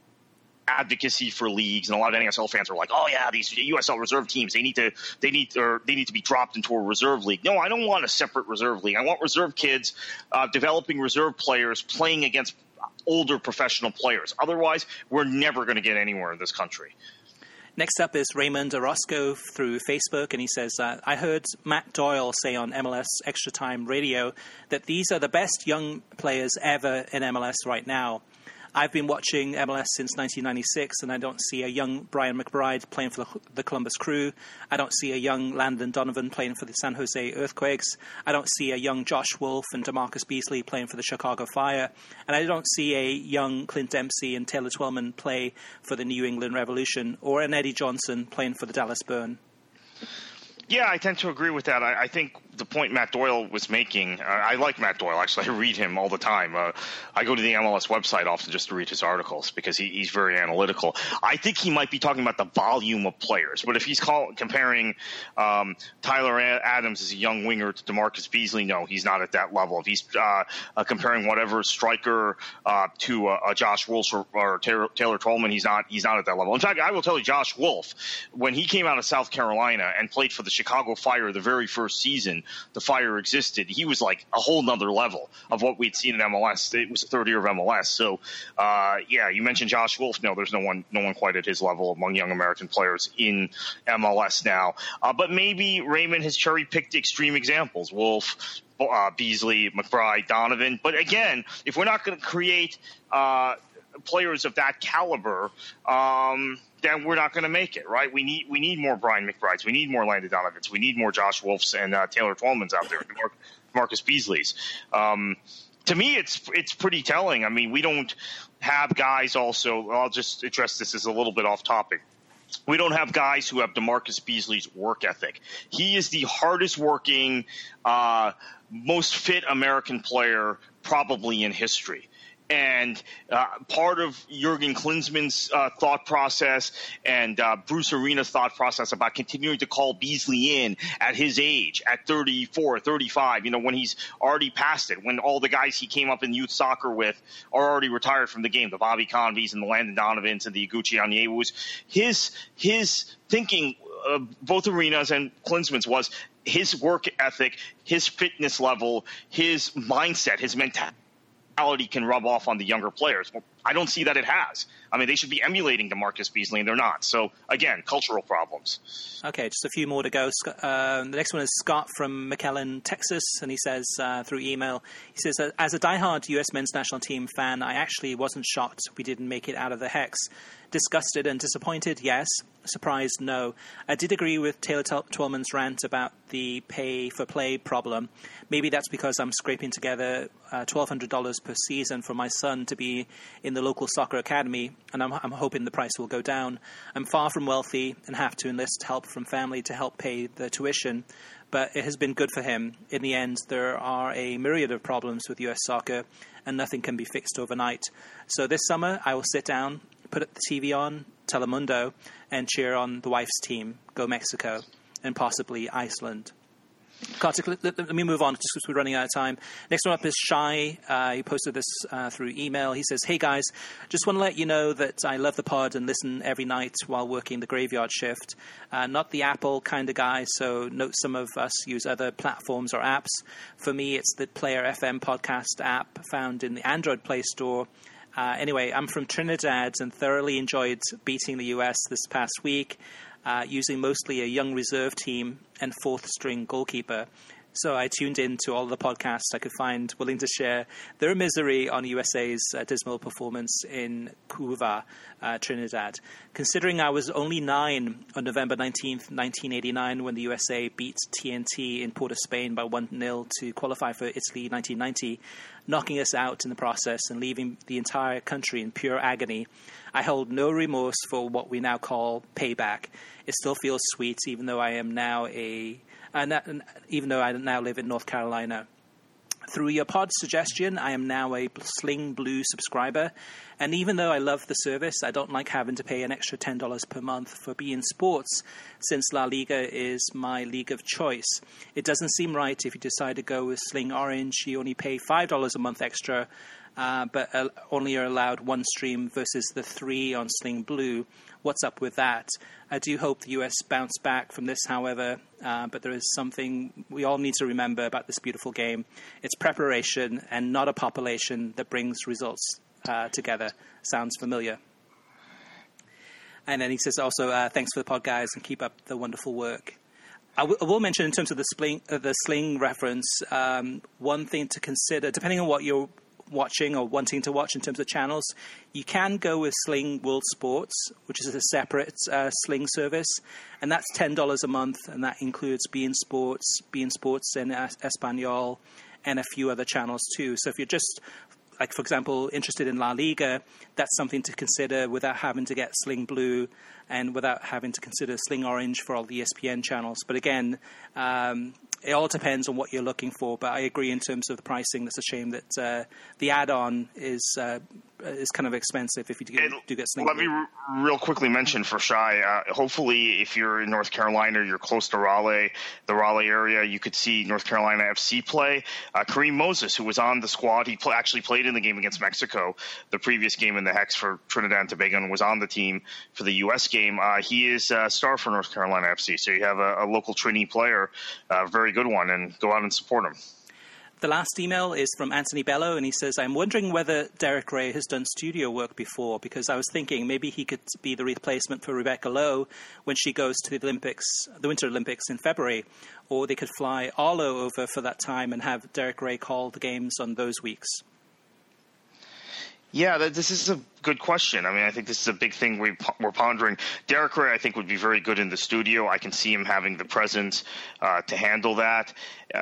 B: advocacy for leagues, and a lot of N A S L fans are like, "Oh yeah, these U S L reserve teams, they need to, they need, or they need to be dropped into a reserve league." No, I don't want a separate reserve league. I want reserve kids uh, developing reserve players playing against older professional players. Otherwise, we're never going to get anywhere in this country.
A: Next up is Raymond Orozco through Facebook, and he says, uh, I heard Matt Doyle say on M L S Extra Time Radio that these are the best young players ever in M L S right now. I've been watching M L S since nineteen ninety-six, and I don't see a young Brian McBride playing for the Columbus Crew. I don't see a young Landon Donovan playing for the San Jose Earthquakes. I don't see a young Josh Wolf and DeMarcus Beasley playing for the Chicago Fire. And I don't see a young Clint Dempsey and Taylor Twellman play for the New England Revolution, or an Eddie Johnson playing for the Dallas Burn.
B: Yeah, I tend to agree with that. I, I think the point Matt Doyle was making, uh, I like Matt Doyle. Actually, I read him all the time. Uh, I go to the M L S website often just to read his articles because he, he's very analytical. I think he might be talking about the volume of players. But if he's call, comparing um, Tyler Adams as a young winger to DeMarcus Beasley, no, he's not at that level. If he's uh, uh, comparing whatever striker uh, to uh, uh, Josh Wolf or, or Taylor, Taylor Twellman, he's not, he's not at that level. In fact, I will tell you, Josh Wolf, when he came out of South Carolina and played for the Chicago Fire the very first season the Fire existed, he was like a whole nother level of what we'd seen in M L S. It was the third year of M L S. So, uh, yeah, you mentioned Josh Wolf. No, there's no one, no one quite at his level among young American players in M L S now. Uh, but maybe Raymond has cherry-picked extreme examples. Wolf, uh, Beasley, McBride, Donovan. But again, if we're not going to create uh, players of that caliber, um, then we're not going to make it, right? We need we need more Brian McBrides. We need more Landon Donovans. We need more Josh Wolfs and uh, Taylor Twellmans out there, Mar- Marcus Beasleys. Um, to me, it's it's pretty telling. I mean, we don't have guys also – I'll just address this as a little bit off topic. We don't have guys who have DeMarcus Beasley's work ethic. He is the hardest working, uh, most fit American player probably in history. And uh, part of Jurgen Klinsmann's uh, thought process and uh, Bruce Arena's thought process about continuing to call Beasley in at his age, at thirty-four, thirty-five, you know, when he's already past it, when all the guys he came up in youth soccer with are already retired from the game, the Bobby Conveys and the Landon Donovans and the Iguchi Onyewus. His, his thinking, uh, both Arena's and Klinsmann's, was his work ethic, his fitness level, his mindset, his mentality can rub off on the younger players. Well, I don't see that it has. I mean, they should be emulating DeMarcus Beasley, and they're not. So, again, cultural problems.
A: Okay, just a few more to go. Uh, the next one is Scott from McAllen, Texas, and he says uh, through email, he says, as a diehard U S men's national team fan, I actually wasn't shocked we didn't make it out of the hex. Disgusted and disappointed, yes. Surprised, no. I did agree with Taylor Twellman's rant about the pay-for-play problem. Maybe that's because I'm scraping together uh, twelve hundred dollars per season for my son to be in the local soccer academy, and I'm, I'm hoping the price will go down. I'm far from wealthy and have to enlist help from family to help pay the tuition, but it has been good for him. In the end, there are a myriad of problems with U S soccer, and nothing can be fixed overnight. So this summer, I will sit down, put the T V on, Telemundo, and cheer on the wife's team, Go Mexico, and possibly Iceland. Kartik, let, let, let me move on, just because we're running out of time. Next one up is Shai. Uh, he posted this uh, through email. He says, hey guys, just want to let you know that I love the pod and listen every night while working the graveyard shift. Uh, not the Apple kind of guy, so note some of us use other platforms or apps. For me, it's the Player F M podcast app found in the Android Play Store. Uh, anyway, I'm from Trinidad and thoroughly enjoyed beating the U S this past week, uh, using mostly a young reserve team and fourth-string goalkeeper. So I tuned in to all the podcasts I could find willing to share their misery on U S A's uh, dismal performance in Cuba, uh, Trinidad. Considering I was only nine on November nineteenth, nineteen eighty-nine, when the U S A beat T N T in Port of Spain by one nil to qualify for Italy nineteen ninety, knocking us out in the process and leaving the entire country in pure agony, I hold no remorse for what we now call payback. It still feels sweet, even though I am now a... Uh, even though I now live in North Carolina. Through your pod suggestion, I am now a Sling Blue subscriber, and even though I love the service, I don't like having to pay an extra ten dollars per month for beIN Sports, since La Liga is my league of choice. It doesn't seem right if you decide to go with Sling Orange, you only pay five dollars a month extra, uh, but uh, only are allowed one stream versus the three on Sling Blue. What's up with that? I do hope the U S bounce back from this, however, uh, but there is something we all need to remember about this beautiful game. It's preparation and not a population that brings results uh, together. Sounds familiar. And then he says also, uh, thanks for the pod, guys, and keep up the wonderful work. I, w- I will mention in terms of the, spling, uh, the Sling reference, um, one thing to consider, depending on what you're watching or wanting to watch in terms of channels, you can go with Sling World Sports, which is a separate uh, Sling service, and that's ten dollars a month, and that includes beIN Sports, beIN Sports in Espanol, and a few other channels too. So if you're just, like for example, interested in La Liga, that's something to consider without having to get Sling Blue and without having to consider Sling Orange for all the E S P N channels. But again, um, it all depends on what you're looking for, but I agree in terms of the pricing. It's a shame that uh, the add-on is uh, is kind of expensive if you do, do get Sling.
B: Let me r- real quickly mention for Shai, uh, hopefully if you're in North Carolina, you're close to Raleigh, the Raleigh area, you could see North Carolina F C play. Uh, Kareem Moses, who was on the squad, he pl- actually played in the game against Mexico, the previous game in the Hex for Trinidad and Tobago, and was on the team for the U S game. Uh, he is a star for North Carolina F C, so you have a, a local Trini player, a very good one, and go out and support him.
A: The last email is from Anthony Bello, and he says, I'm wondering whether Derek Ray has done studio work before, because I was thinking maybe he could be the replacement for Rebecca Lowe when she goes to the Olympics, the Winter Olympics in February, or they could fly Arlo over for that time and have Derek Ray call the games on those weeks.
B: Yeah, this is a good question. I mean, I think this is a big thing we, we're pondering. Derek Ray, I think, would be very good in the studio. I can see him having the presence uh, to handle that. Uh,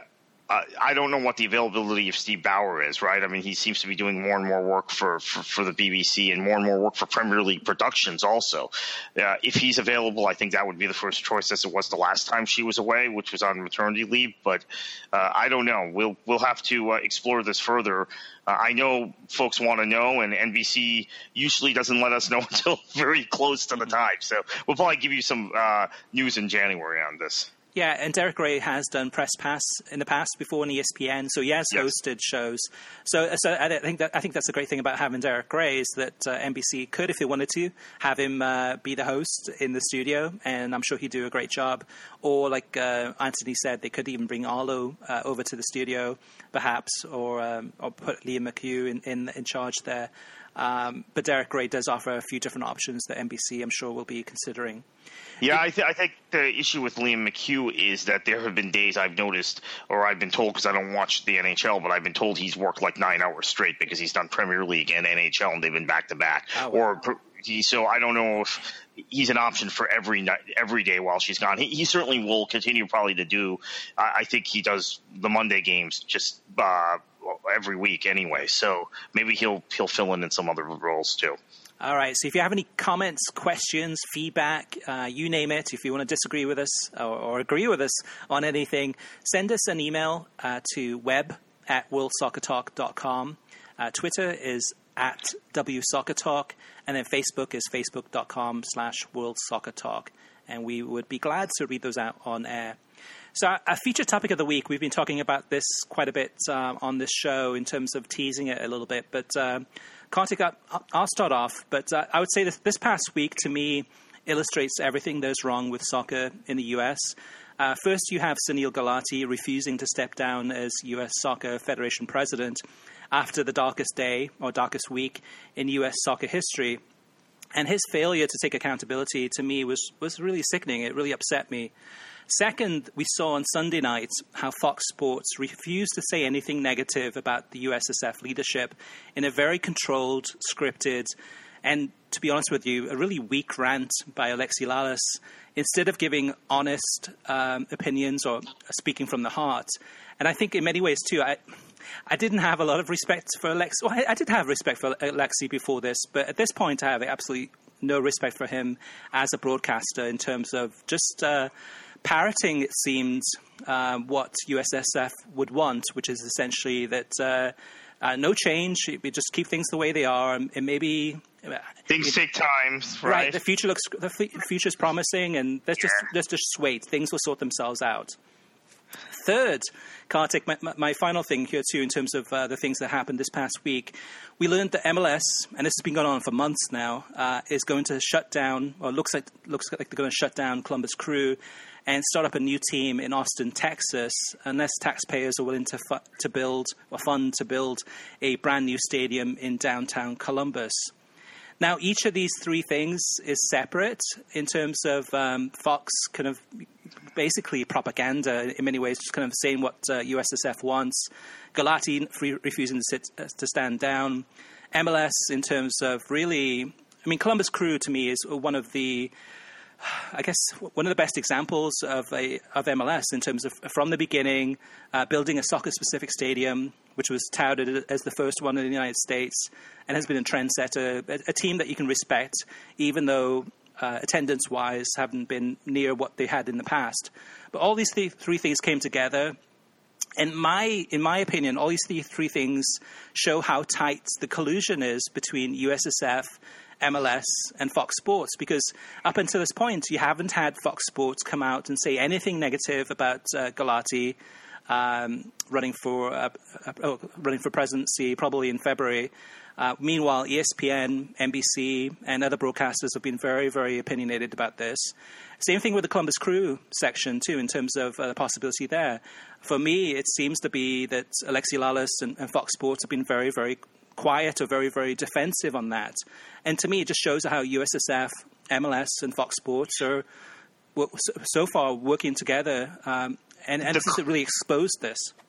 B: Uh, I don't know what the availability of Steve Bauer is, right? I mean, he seems to be doing more and more work for, for, for the B B C and more and more work for Premier League Productions also. Uh, if he's available, I think that would be the first choice, as it was the last time she was away, which was on maternity leave. But uh, I don't know. We'll we'll have to uh, explore this further. Uh, I know folks want to know, and N B C usually doesn't let us know until very close to the time. So we'll probably give you some uh, news in January on this.
A: Yeah, and Derek Ray has done press pass in the past before on E S P N, so he has
B: yes.
A: hosted shows. So, so I think that I think that's a great thing about having Derek Ray is that uh, N B C could, if they wanted to, have him uh, be the host in the studio, and I'm sure he'd do a great job. Or, like uh, Anthony said, they could even bring Arlo uh, over to the studio, perhaps, or um, or put Liam McHugh in, in in charge there. Um, but Derek Ray does offer a few different options that N B C, I'm sure, will be considering.
B: Yeah, I, th- I think the issue with Liam McHugh is that there have been days I've noticed, or I've been told, because I don't watch the N H L, but I've been told he's worked like nine hours straight because he's done Premier League and N H L, and they've been back to back. Or he, so I don't know if he's an option for every night, every day while she's gone. He, he certainly will continue probably to do. I, I think he does the Monday games just uh, every week anyway. So maybe he'll he'll fill in in some other roles too.
A: All right, so if you have any comments, questions, feedback, uh, you name it, if you want to disagree with us or, or agree with us on anything, send us an email uh, to web at world soccer talk dot com. Uh, Twitter is at W Soccer Talk, and then Facebook is facebook.com slash World Soccer Talk. And we would be glad to read those out on air. So our feature topic of the week, we've been talking about this quite a bit uh, on this show in terms of teasing it a little bit, but uh, Kartik, I'll start off. But uh, I would say this, this past week, to me, illustrates everything that's wrong with soccer in the U S. Uh, first, you have Sunil Gulati refusing to step down as U S Soccer Federation president after the darkest day or darkest week in U S soccer history. And his failure to take accountability, to me, was, was really sickening. It really upset me. Second, we saw on Sunday night how Fox Sports refused to say anything negative about the U S S F leadership in a very controlled, scripted, and, to be honest with you, a really weak rant by Alexi Lalas. Instead of giving honest um, opinions or speaking from the heart. And I think in many ways, too, I I didn't have a lot of respect for Alexi. Well, I, I did have respect for Alexi before this, but at this point I have absolutely no respect for him as a broadcaster in terms of just uh, parroting, it seemed, uh, what U S S F would want, which is essentially that uh, uh, no change, we just keep things the way they are, and maybe
B: things it, take time, right?
A: Right. The future looks, the future's promising, and let's yeah. just let's just wait. Things will sort themselves out. Third, Kartik, my, my final thing here too, in terms of uh, the things that happened this past week, we learned that M L S, and this has been going on for months now, uh, is going to shut down, or looks like looks like they're going to shut down Columbus Crew and start up a new team in Austin, Texas, unless taxpayers are willing to fu- to build or fund to build a brand new stadium in downtown Columbus. Now, each of these three things is separate in terms of um, Fox kind of basically propaganda in many ways, just kind of saying what uh, U S S F wants. Gulati free, refusing to, sit, uh, to stand down. M L S in terms of really, I mean, Columbus Crew to me is one of the, I guess, one of the best examples of a, of M L S in terms of from the beginning, uh, building a soccer-specific stadium, which was touted as the first one in the United States and has been a trendsetter, a, a team that you can respect, even though uh, attendance-wise haven't been near what they had in the past. But all these th- three things came together. And my, in my opinion, all these th- three things show how tight the collusion is between U S S F, M L S, and Fox Sports, because up until this point, you haven't had Fox Sports come out and say anything negative about uh, Gulati um, running for uh, uh, running for presidency, probably in February. Uh, meanwhile, E S P N, N B C, and other broadcasters have been very, very opinionated about this. Same thing with the Columbus Crew section, too, in terms of uh, the possibility there. For me, it seems to be that Alexi Lalas and, and Fox Sports have been very, very quiet or very, very defensive on that. And to me, it just shows how U S S F, M L S, and Fox Sports are so far working together, um, and, and this has really exposed this.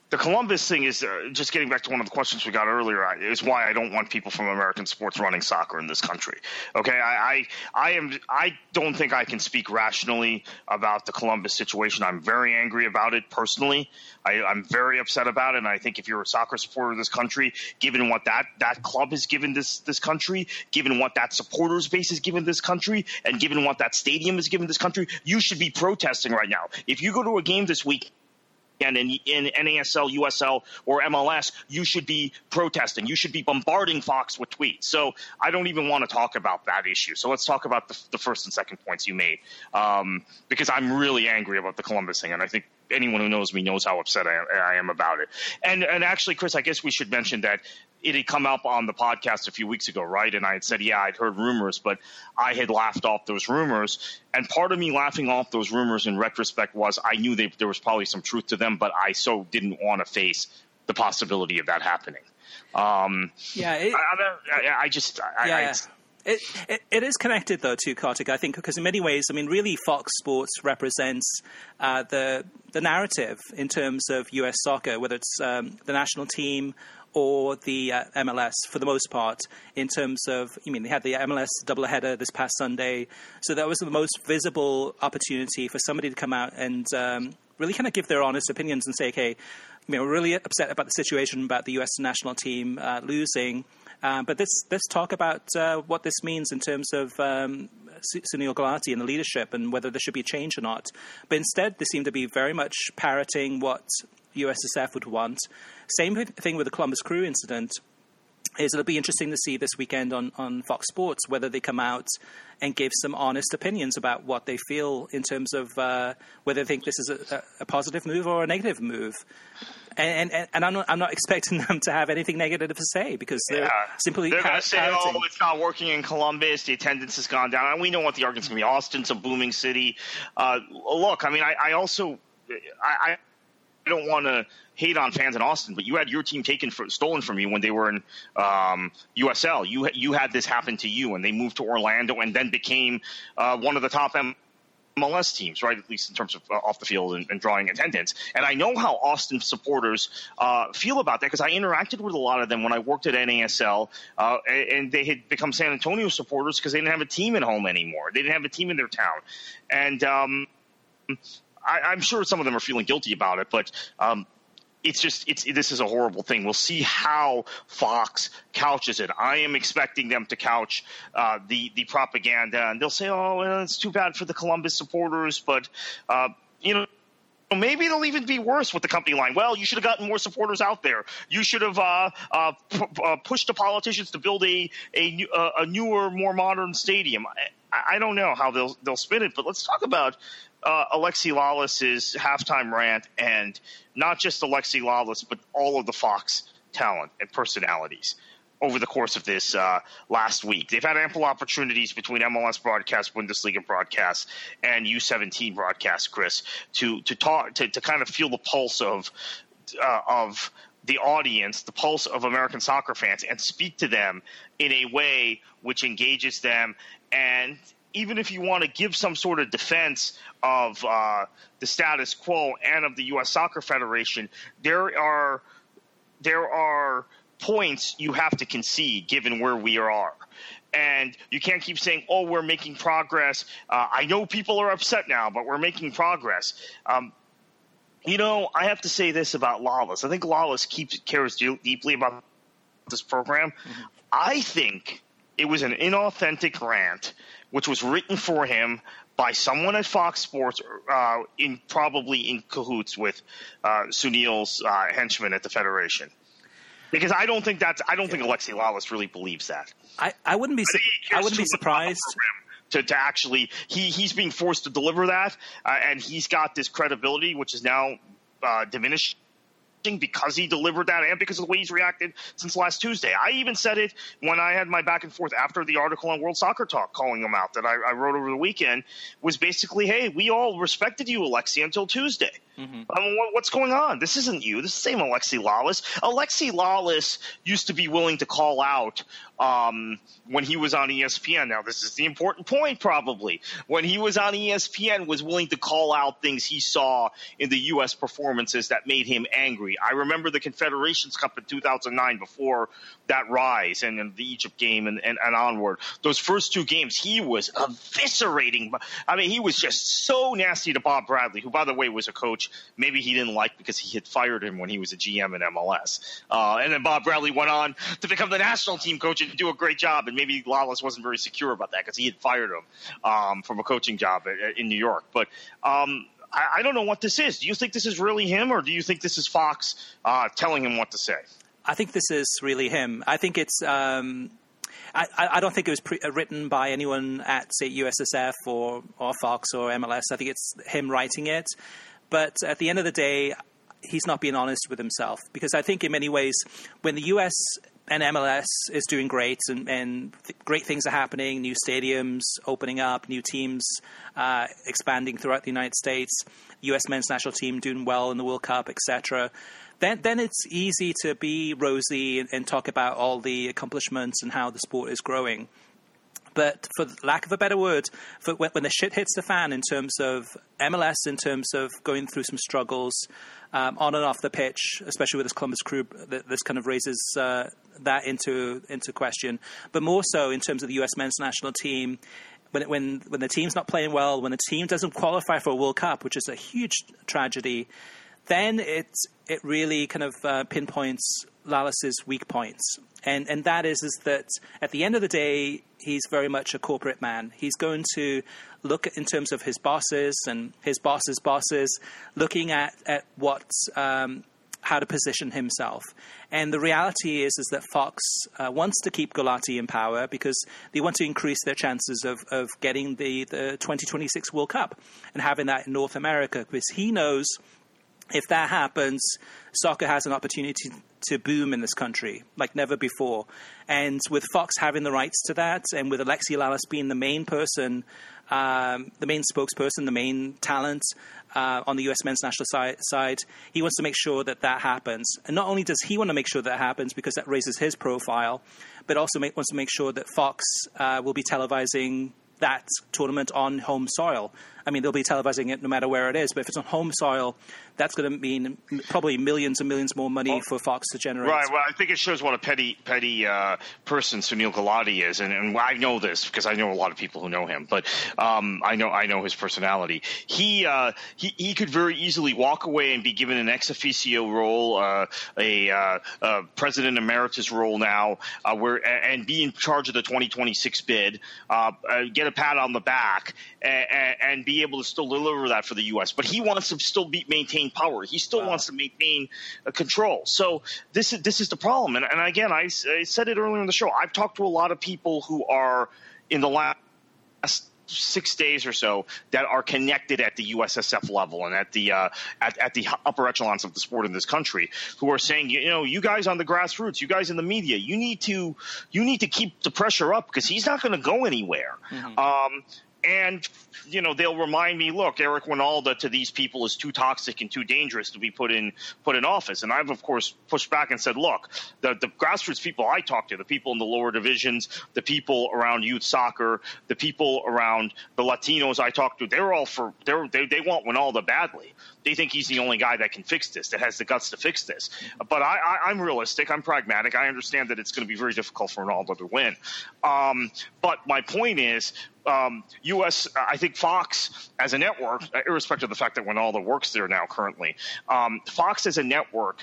B: the Columbus thing is uh, just getting back to one of the questions we got earlier. Is why I don't want people from American sports running soccer in this country. Okay, I, I, I am. I don't think I can speak rationally about the Columbus situation. I'm very angry about it personally. I, I'm very upset about it. And I think if you're a soccer supporter of this country, given what that, that club has given this this country, given what that supporters base has given this country, and given what that stadium has given this country, you should be protesting right now. If you go to a game this week, and in, in N A S L, U S L, or M L S, you should be protesting. You should be bombarding Fox with tweets. So I don't even want to talk about that issue. So let's talk about the, the first and second points you made, um, because I'm really angry about the Columbus thing, and I think anyone who knows me knows how upset I, I am about it. And, and actually, Chris, I guess we should mention that it had come up on the podcast a few weeks ago, right? And I had said, yeah, I'd heard rumors, but I had laughed off those rumors. And part of me laughing off those rumors in retrospect was I knew they, there was probably some truth to them, but I so didn't want to face the possibility of that happening. Um,
A: yeah, it,
B: I, I, I just I,
A: yeah.
B: I,
A: It, it it is connected though to Kartik, I think, because in many ways, I mean, really, Fox Sports represents uh, the the narrative in terms of U S soccer, whether it's um, the national team or the uh, M L S for the most part. In terms of, I mean, they had the M L S doubleheader this past Sunday, so that was the most visible opportunity for somebody to come out and um, really kind of give their honest opinions and say, okay, you know, we're really upset about the situation about the U S national team uh, losing. Uh, but let's, let's talk about uh, what this means in terms of um, Sunil Gulati and the leadership and whether there should be a change or not. But instead, they seem to be very much parroting what U S S F would want. Same thing with the Columbus Crew incident. Is it'll be interesting to see this weekend on, on Fox Sports whether they come out and give some honest opinions about what they feel in terms of uh, whether they think this is a, a positive move or a negative move. And, and, and I'm not, I'm not expecting them to have anything negative to say because they're yeah. simply
B: they're
A: par-
B: going to say,
A: parroting.
B: oh, it's not working in Columbus. The attendance has gone down. And we know what the argument's going to be. Austin's a booming city. Uh, look, I mean, I, I also I, I don't want to hate on fans in Austin, but you had your team taken for, stolen from you when they were in um, U S L. You you had this happen to you, and they moved to Orlando and then became uh, one of the top M L S teams, right? At least in terms of uh, off the field and, and drawing attendance. And I know how Austin supporters uh, feel about that because I interacted with a lot of them when I worked at N A S L, uh, and they had become San Antonio supporters because they didn't have a team at home anymore. They didn't have a team in their town, and um, I, I'm sure some of them are feeling guilty about it, but um, it's just it's this is a horrible thing. We'll see how Fox couches it. I am expecting them to couch uh, the the propaganda, and they'll say, "Oh, well, it's too bad for the Columbus supporters," but uh, you know. Maybe it'll even be worse with the company line. Well, you should have gotten more supporters out there. You should have uh, uh, p- uh, pushed the politicians to build a a, a newer, more modern stadium. I, I don't know how they'll they'll spin it, but let's talk about uh, Alexi Lawless's halftime rant, and not just Alexi Lawless, but all of the Fox talent and personalities over the course of this uh, last week. They've had ample opportunities between M L S broadcasts, Bundesliga broadcasts, and U seventeen broadcasts, Chris, to to talk to, to kind of feel the pulse of uh, of the audience, the pulse of American soccer fans, and speak to them in a way which engages them. And even if you want to give some sort of defense of uh, the status quo and of the U S Soccer Federation, there are there are points you have to concede given where we are. And you can't keep saying, oh, we're making progress. Uh, I know people are upset now, but we're making progress. Um, you know, I have to say this about Lawless. I think Lawless keeps cares deeply about this program. Mm-hmm. I think it was an inauthentic rant, which was written for him by someone at Fox Sports, uh, in probably in cahoots with uh, Sunil's uh, henchmen at the Federation. Because I don't think that's I don't think Alexi Lawless really believes that.
A: I, I wouldn't be su- I wouldn't be surprised
B: to, to actually he he's being forced to deliver that, uh, and he's got this credibility which is now uh, diminishing because he delivered that and because of the way he's reacted since last Tuesday. I even said it when I had my back and forth after the article on World Soccer Talk calling him out that I, I wrote over the weekend was basically, hey, we all respected you, Alexi, until Tuesday. Mm-hmm. I mean, what, what's going on? This isn't you. This is the same Alexi Lawless. Alexi Lawless used to be willing to call out um, when he was on E S P N. Now, this is the important point, probably. When he was on E S P N, was willing to call out things he saw in the U S performances that made him angry. I remember the Confederations Cup in two thousand nine before that rise and, and the Egypt game and, and, and onward. Those first two games, he was eviscerating. I mean, he was just so nasty to Bob Bradley, who, by the way, was a coach maybe he didn't like because he had fired him when he was a G M in M L S. Uh, and then Bob Bradley went on to become the national team coach and do a great job. And maybe Lawless wasn't very secure about that because he had fired him um, from a coaching job in New York. But um, I, I don't know what this is. Do you think this is really him, or do you think this is Fox uh, telling him what to say?
A: I think this is really him. I think it's um, – I, I don't think it was pre- written by anyone at, say, U S S F or, or Fox or M L S. I think it's him writing it. But at the end of the day, he's not being honest with himself, because I think in many ways when the U S and M L S is doing great and, and th- great things are happening, new stadiums opening up, new teams uh, expanding throughout the United States, U S men's national team doing well in the World Cup, et cetera, then, then it's easy to be rosy and, and talk about all the accomplishments and how the sport is growing. But for lack of a better word, for when, when the shit hits the fan in terms of M L S, in terms of going through some struggles um, on and off the pitch, especially with this Columbus Crew, this kind of raises uh, that into into question. But more so in terms of the U S men's national team, when when when the team's not playing well, when the team doesn't qualify for a World Cup, which is a huge tragedy, then it it really kind of uh, pinpoints Lawless's weak points. And and that is is that at the end of the day, he's very much a corporate man. He's going to look at, in terms of his bosses and his boss's bosses, looking at at what um, how to position himself. And the reality is is that Fox uh, wants to keep Gulati in power because they want to increase their chances of of getting the the twenty twenty-six World Cup and having that in North America, because he knows if that happens, soccer has an opportunity to boom in this country like never before. And with Fox having the rights to that, and with Alexi Lawless being the main person, um, the main spokesperson, the main talent uh, on the U S men's national side, side, he wants to make sure that that happens. And not only does he want to make sure that happens because that raises his profile, but also make, wants to make sure that Fox uh, will be televising that tournament on home soil. I mean, they'll be televising it no matter where it is, but if it's on home soil, that's going to mean probably millions and millions more money well, for Fox to generate.
B: Right. Well, I think it shows what a petty, petty uh, person Sunil Gulati is, and, and I know this because I know a lot of people who know him. But um, I know I know his personality. He uh, he he could very easily walk away and be given an ex officio role, uh, a uh, uh, president emeritus role now, uh, where and be in charge of the twenty twenty-six bid, uh, uh, get a pat on the back, and, and be able to still deliver that for the U S. But he wants to still be maintain power. He still wow. wants to maintain uh, control. So this is this is the problem. And, and again, I, I said it earlier in the show. I've talked to a lot of people who are in the last six days or so that are connected at the U S S F level and at the uh, at, at the upper echelons of the sport in this country, who are saying, you know, you guys on the grassroots, you guys in the media, you need to you need to keep the pressure up because he's not going to go anywhere. Mm-hmm. Um, And, you know, they'll remind me, look, Eric Wynalda to these people is too toxic and too dangerous to be put in put in office. And I've, of course, pushed back and said, look, the, the grassroots people I talk to, the people in the lower divisions, the people around youth soccer, the people around the Latinos I talk to, they're all for they're, they they want Wynalda badly. They think he's the only guy that can fix this, that has the guts to fix this. But I, I, I'm realistic. I'm pragmatic. I understand that it's going to be very difficult for Wynalda to win. Um, but my point is, Um, U S, I think Fox as a network, irrespective of the fact that Wynalda works there now currently, um, Fox as a network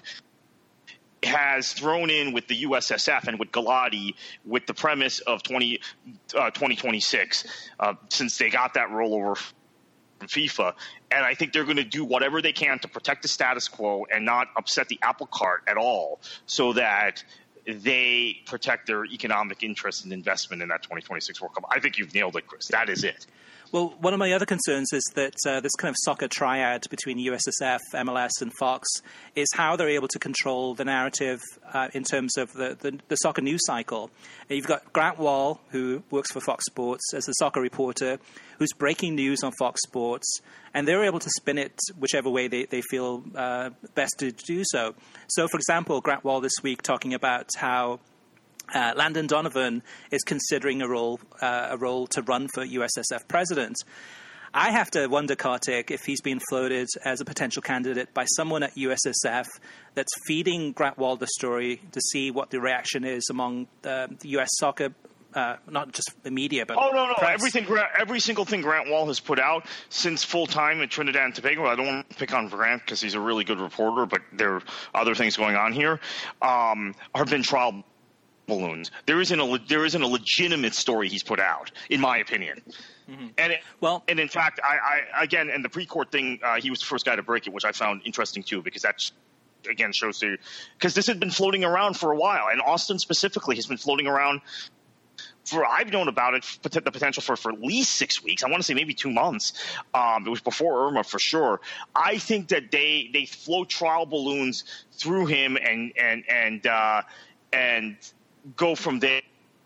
B: has thrown in with the U S S F and with Gulati with the premise of twenty, uh, twenty twenty-six uh, since they got that rollover from FIFA. And I think they're going to do whatever they can to protect the status quo and not upset the apple cart at all so that they protect their economic interest and investment in that twenty twenty-six World Cup. I think you've nailed it, Chris. That is it.
A: Well, one of my other concerns is that uh, this kind of soccer triad between U S S F, M L S, and Fox is how they're able to control the narrative uh, in terms of the, the, the soccer news cycle. And you've got Grant Wahl, who works for Fox Sports as a soccer reporter, who's breaking news on Fox Sports, and they're able to spin it whichever way they, they feel uh, best to do so. So, for example, Grant Wahl this week talking about how Uh, Landon Donovan is considering a role uh, a role to run for U S S F president. I have to wonder, Kartik, if he's been floated as a potential candidate by someone at U S S F that's feeding Grant Wahl the story to see what the reaction is among uh, the U S soccer, uh, not just the media, but
B: oh no no
A: press.
B: everything every single thing Grant Wahl has put out since full time at Trinidad and Tobago. I don't want to pick on Grant because he's a really good reporter, but there are other things going on here. Um, have been trial balloons. There isn't a there isn't a legitimate story he's put out, in my opinion. Mm-hmm. And it, well, and in fact, I, I again, and the pre-court thing, uh, he was the first guy to break it, which I found interesting too, because that again shows you because this had been floating around for a while, and Austin specifically has been floating around for I've known about it, the potential for for at least six weeks. I want to say maybe two months. Um, it was before Irma for sure. I think that they they float trial balloons through him and and and uh, and. go from there.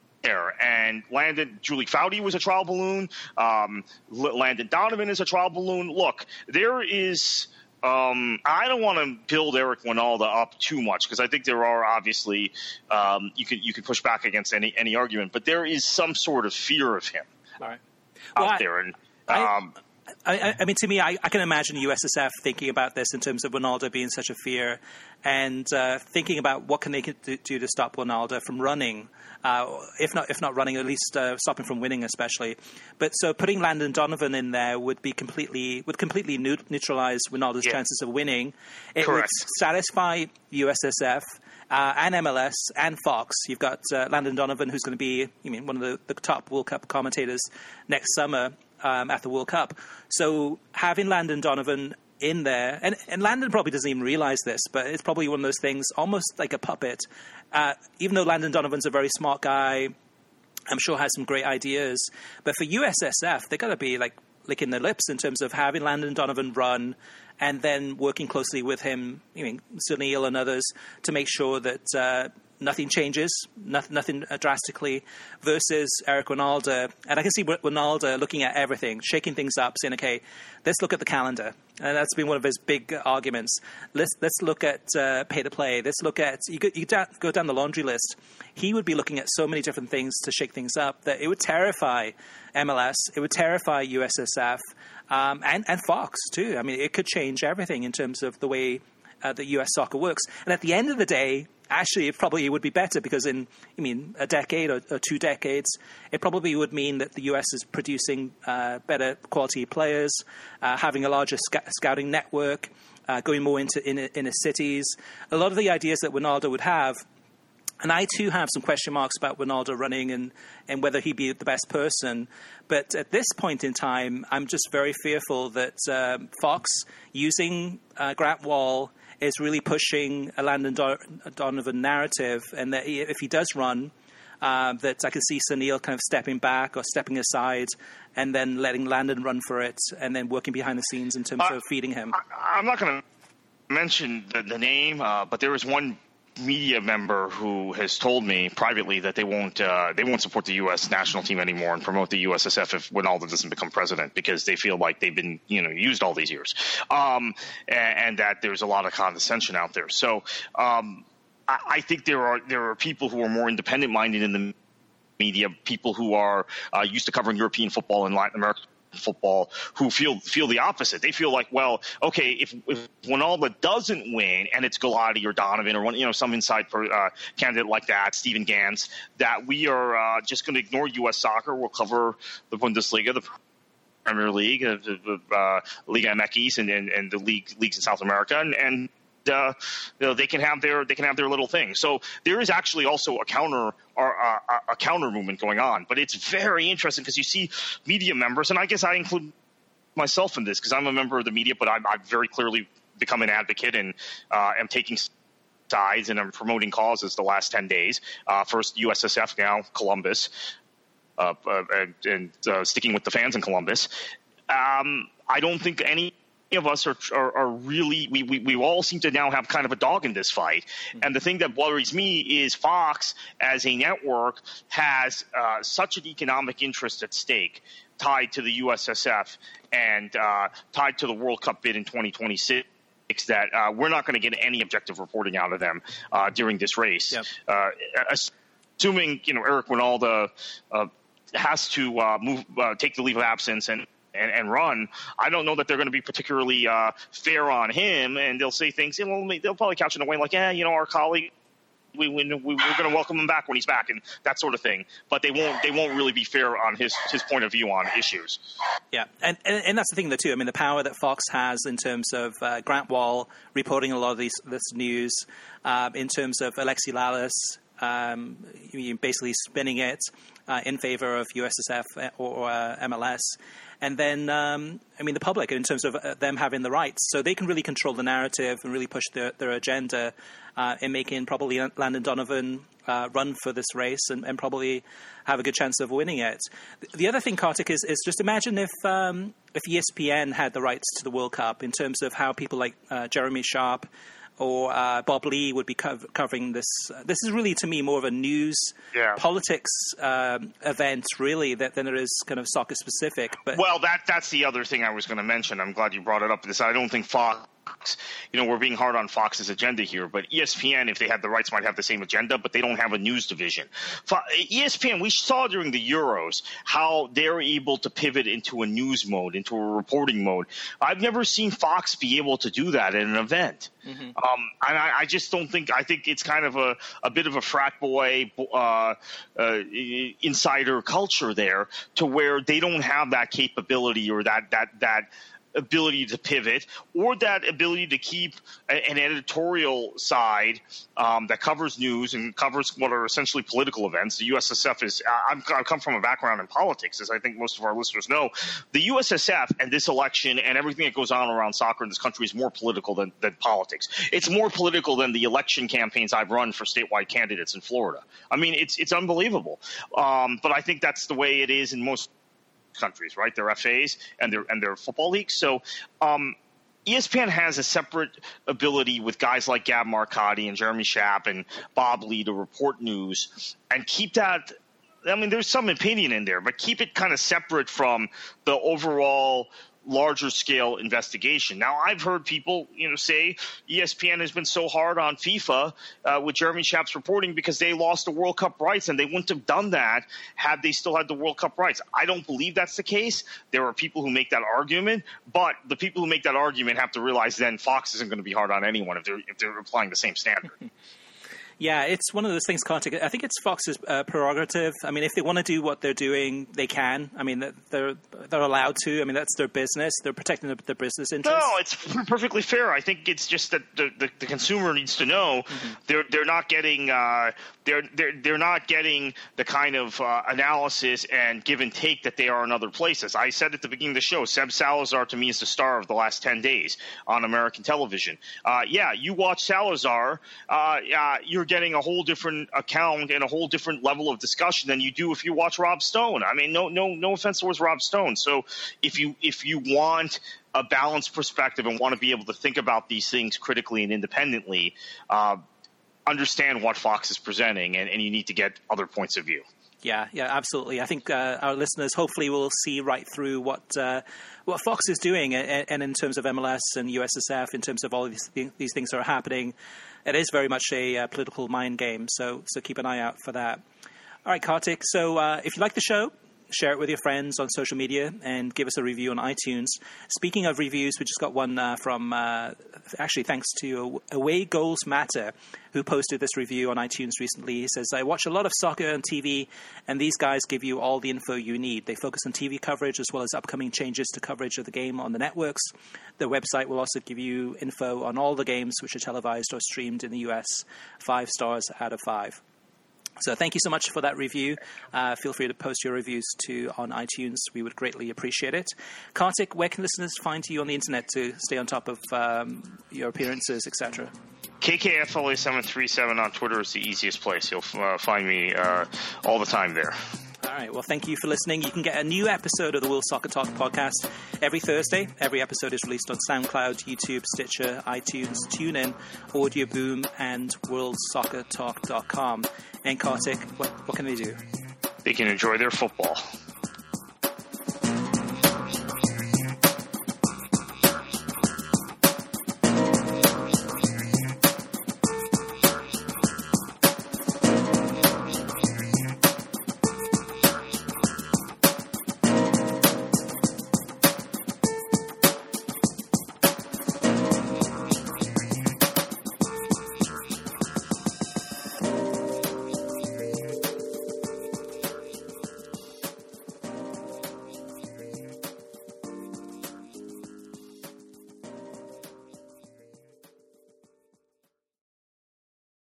B: And Landon, Julie Foudy was a trial balloon. Um, Landon Donovan is a trial balloon. Look, there is um, – I don't want to build Eric Wynalda up too much because I think there are obviously um, – you could you could push back against any, any argument, but there is some sort of fear of him
A: All right.
B: out
A: well, I,
B: there. And
A: um, I, I, I mean, to me, I, I can imagine U S S F thinking about this in terms of Wynalda being such a fear and uh, thinking about what can they do to stop Wynalda from running, uh, if not if not running, at least uh, stop him from winning, especially. But so putting Landon Donovan in there would be completely would completely neutralize Wynalda's yeah. chances of winning. It
B: Correct.
A: would satisfy U S S F. Uh, and M L S and Fox. You've got uh, Landon Donovan, who's going to be, I mean, one of the, the top World Cup commentators next summer um, at the World Cup. So having Landon Donovan in there, and, and Landon probably doesn't even realize this, but it's probably one of those things, almost like a puppet. Uh, even though Landon Donovan's a very smart guy, I'm sure has some great ideas. But for U S S F, they got to be like licking their lips in terms of having Landon Donovan run and then working closely with him, I mean, Sunil and others, to make sure that uh, nothing changes, nothing, nothing drastically, versus Eric Wynalda. And I can see Wynalda looking at everything, shaking things up, saying, okay, let's look at the calendar. And that's been one of his big arguments. Let's let's look at uh, pay to play. Let's look at, you, go, you go down the laundry list. He would be looking at so many different things to shake things up that it would terrify M L S, it would terrify U S S F, um, and, and Fox too. I mean, it could change everything in terms of the way uh, that U S soccer works. And at the end of the day, actually, it probably would be better because in, I mean, a decade or, or two decades, it probably would mean that the U S is producing uh, better quality players, uh, having a larger sc- scouting network, uh, going more into inner, inner cities. A lot of the ideas that Wynalda would have. And I, too, have some question marks about Wynalda running and, and whether he'd be the best person. But at this point in time, I'm just very fearful that uh, Fox, using uh, Grant Wahl, is really pushing a Landon Donovan narrative. And that he, if he does run, uh, that I can see Sunil kind of stepping back or stepping aside and then letting Landon run for it and then working behind the scenes in terms uh, of feeding him.
B: I, I'm not going to mention the, the name, uh, but there is one media member who has told me privately that they won't uh, they won't support the U S national team anymore and promote the U S S F if Wynalda doesn't become president because they feel like they've been you know used all these years, um, and, and that there's a lot of condescension out there. So um, I, I think there are there are people who are more independent minded in the media, people who are uh, used to covering European football and Latin American football who feel feel the opposite. They feel like, well, okay, if, if Wynalda doesn't win and it's Galati or Donovan or one, you know, some inside per, uh, candidate like that, Steven Gans, that we are uh, just going to ignore U S soccer. We'll cover the Bundesliga, the Premier League, uh, the uh, Liga M X and, and and the league leagues in South America, and. and Uh, you know, they can have their they can have their little thing. So there is actually also a counter or uh, a counter movement going on. But it's very interesting because you see media members, and I guess I include myself in this because I'm a member of the media, but I'm, I've very clearly become an advocate and uh, am taking sides and I'm promoting causes the last ten days. Uh, first U S S F, now Columbus. uh, uh, and, and uh, sticking with the fans in Columbus. Um, I don't think any of us are, are, are really we, we, we all seem to now have kind of a dog in this fight. Mm-hmm. And the thing that worries me is Fox as a network has uh, such an economic interest at stake tied to the U S S F and uh, tied to the World Cup bid in twenty twenty-six that uh, we're not going to get any objective reporting out of them uh, during this race. Yep. Uh, assuming, you know, Eric Wynalda uh, has to uh, move, uh, take the leave of absence and And, and run, I don't know that they're going to be particularly uh, fair on him, and they'll say things. You know, they'll probably couch it in a way like, "Yeah, you know, our colleague, we, we we're going to welcome him back when he's back," and that sort of thing. But they won't they won't really be fair on his his point of view on issues.
A: Yeah, and and, and that's the thing though too. I mean, the power that Fox has in terms of uh, Grant Wahl reporting a lot of these this news, uh, in terms of Alexi Lalas. Um, basically spinning it uh, in favor of U S S F or uh, M L S. And then, um, I mean, the public in terms of uh, them having the rights. So they can really control the narrative and really push their, their agenda uh, in making probably Landon Donovan uh, run for this race and, and probably have a good chance of winning it. The other thing, Kartik, is, is just imagine if um, if E S P N had the rights to the World Cup in terms of how people like uh, Jeremy Sharp or uh, Bob Lee would be co- covering this. This is really, to me, more of a news yeah. politics um, event, really, that, than it is kind of soccer specific. But
B: well, that that's the other thing I was going to mention. I'm glad you brought it up. This I don't think Fox. You know, we're being hard on Fox's agenda here, but E S P N, if they had the rights, might have the same agenda, but they don't have a news division. E S P N, we saw during the Euros how they're able to pivot into a news mode, into a reporting mode. I've never seen Fox be able to do that in an event. Mm-hmm. Um, and I, I just don't think – I think it's kind of a, a bit of a frat boy uh, uh, insider culture there to where they don't have that capability or that that that – ability to pivot or that ability to keep a, an editorial side um, that covers news and covers what are essentially political events. The U S S F is I'm, I come from a background in politics, as I think most of our listeners know. The U S S F and this election and everything that goes on around soccer in this country is more political than, than politics. It's more political than the election campaigns I've run for statewide candidates in Florida. I mean, it's it's unbelievable. Um, but I think that's the way it is in most countries, right? Their F As and their and their football leagues. So um, E S P N has a separate ability with guys like Gab Marcotti and Jeremy Schaap and Bob Lee to report news and keep that. I mean, there's some opinion in there, but keep it kind of separate from the overall larger scale investigation. Now, I've heard people, you know, say E S P N has been so hard on FIFA uh, with Jeremy Schaap's reporting because they lost the World Cup rights, and they wouldn't have done that had they still had the World Cup rights. I don't believe that's the case. There are people who make that argument, but the people who make that argument have to realize then Fox isn't going to be hard on anyone if they're if they're applying the same standard.
A: Yeah, it's one of those things, Kartik. I think it's Fox's uh, prerogative. I mean, if they want to do what they're doing, they can. I mean, they're they're allowed to. I mean, that's their business. They're protecting their, their business interests.
B: No, it's perfectly fair. I think it's just that the, the, the consumer needs to know mm-hmm. they're they're not getting uh, they're they're they're not getting the kind of uh, analysis and give and take that they are in other places. I said at the beginning of the show, Seb Salazar to me is the star of the last ten days on American television. Uh, yeah, you watch Salazar, uh, uh, you're getting a whole different account and a whole different level of discussion than you do if you watch Rob Stone. I mean, no, no, no offense towards Rob Stone. So if you if you want a balanced perspective and want to be able to think about these things critically and independently, uh, understand what Fox is presenting, and, and you need to get other points of view.
A: Yeah, yeah, absolutely. I think uh, our listeners hopefully will see right through what uh, what Fox is doing, and, and in terms of M L S and U S S F, in terms of all these these things that are happening. It is very much a uh, political mind game, so so keep an eye out for that. All right, Kartik. So uh, if you like the show, share it with your friends on social media and give us a review on iTunes. Speaking of reviews, we just got one uh, from, uh, actually thanks to Away Goals Matter, who posted this review on iTunes recently. He says, I watch a lot of soccer on T V, and these guys give you all the info you need. They focus on T V coverage as well as upcoming changes to coverage of the game on the networks. Their website will also give you info on all the games which are televised or streamed in the U S. Five stars out of five. So thank you so much for that review. Uh, feel free to post your reviews too on iTunes. We would greatly appreciate it. Kartik, where can listeners find you on the internet to stay on top of um, your appearances, et cetera?
B: K K F L A seven three seven on Twitter is the easiest place. You'll uh, find me uh, all the time there.
A: All right. right. Well, thank you for listening. You can get a new episode of the World Soccer Talk podcast every Thursday. Every episode is released on SoundCloud, YouTube, Stitcher, iTunes, TuneIn, Audio Boom, and world soccer talk dot com. And Kartik, what, what can they do?
B: They can enjoy their football.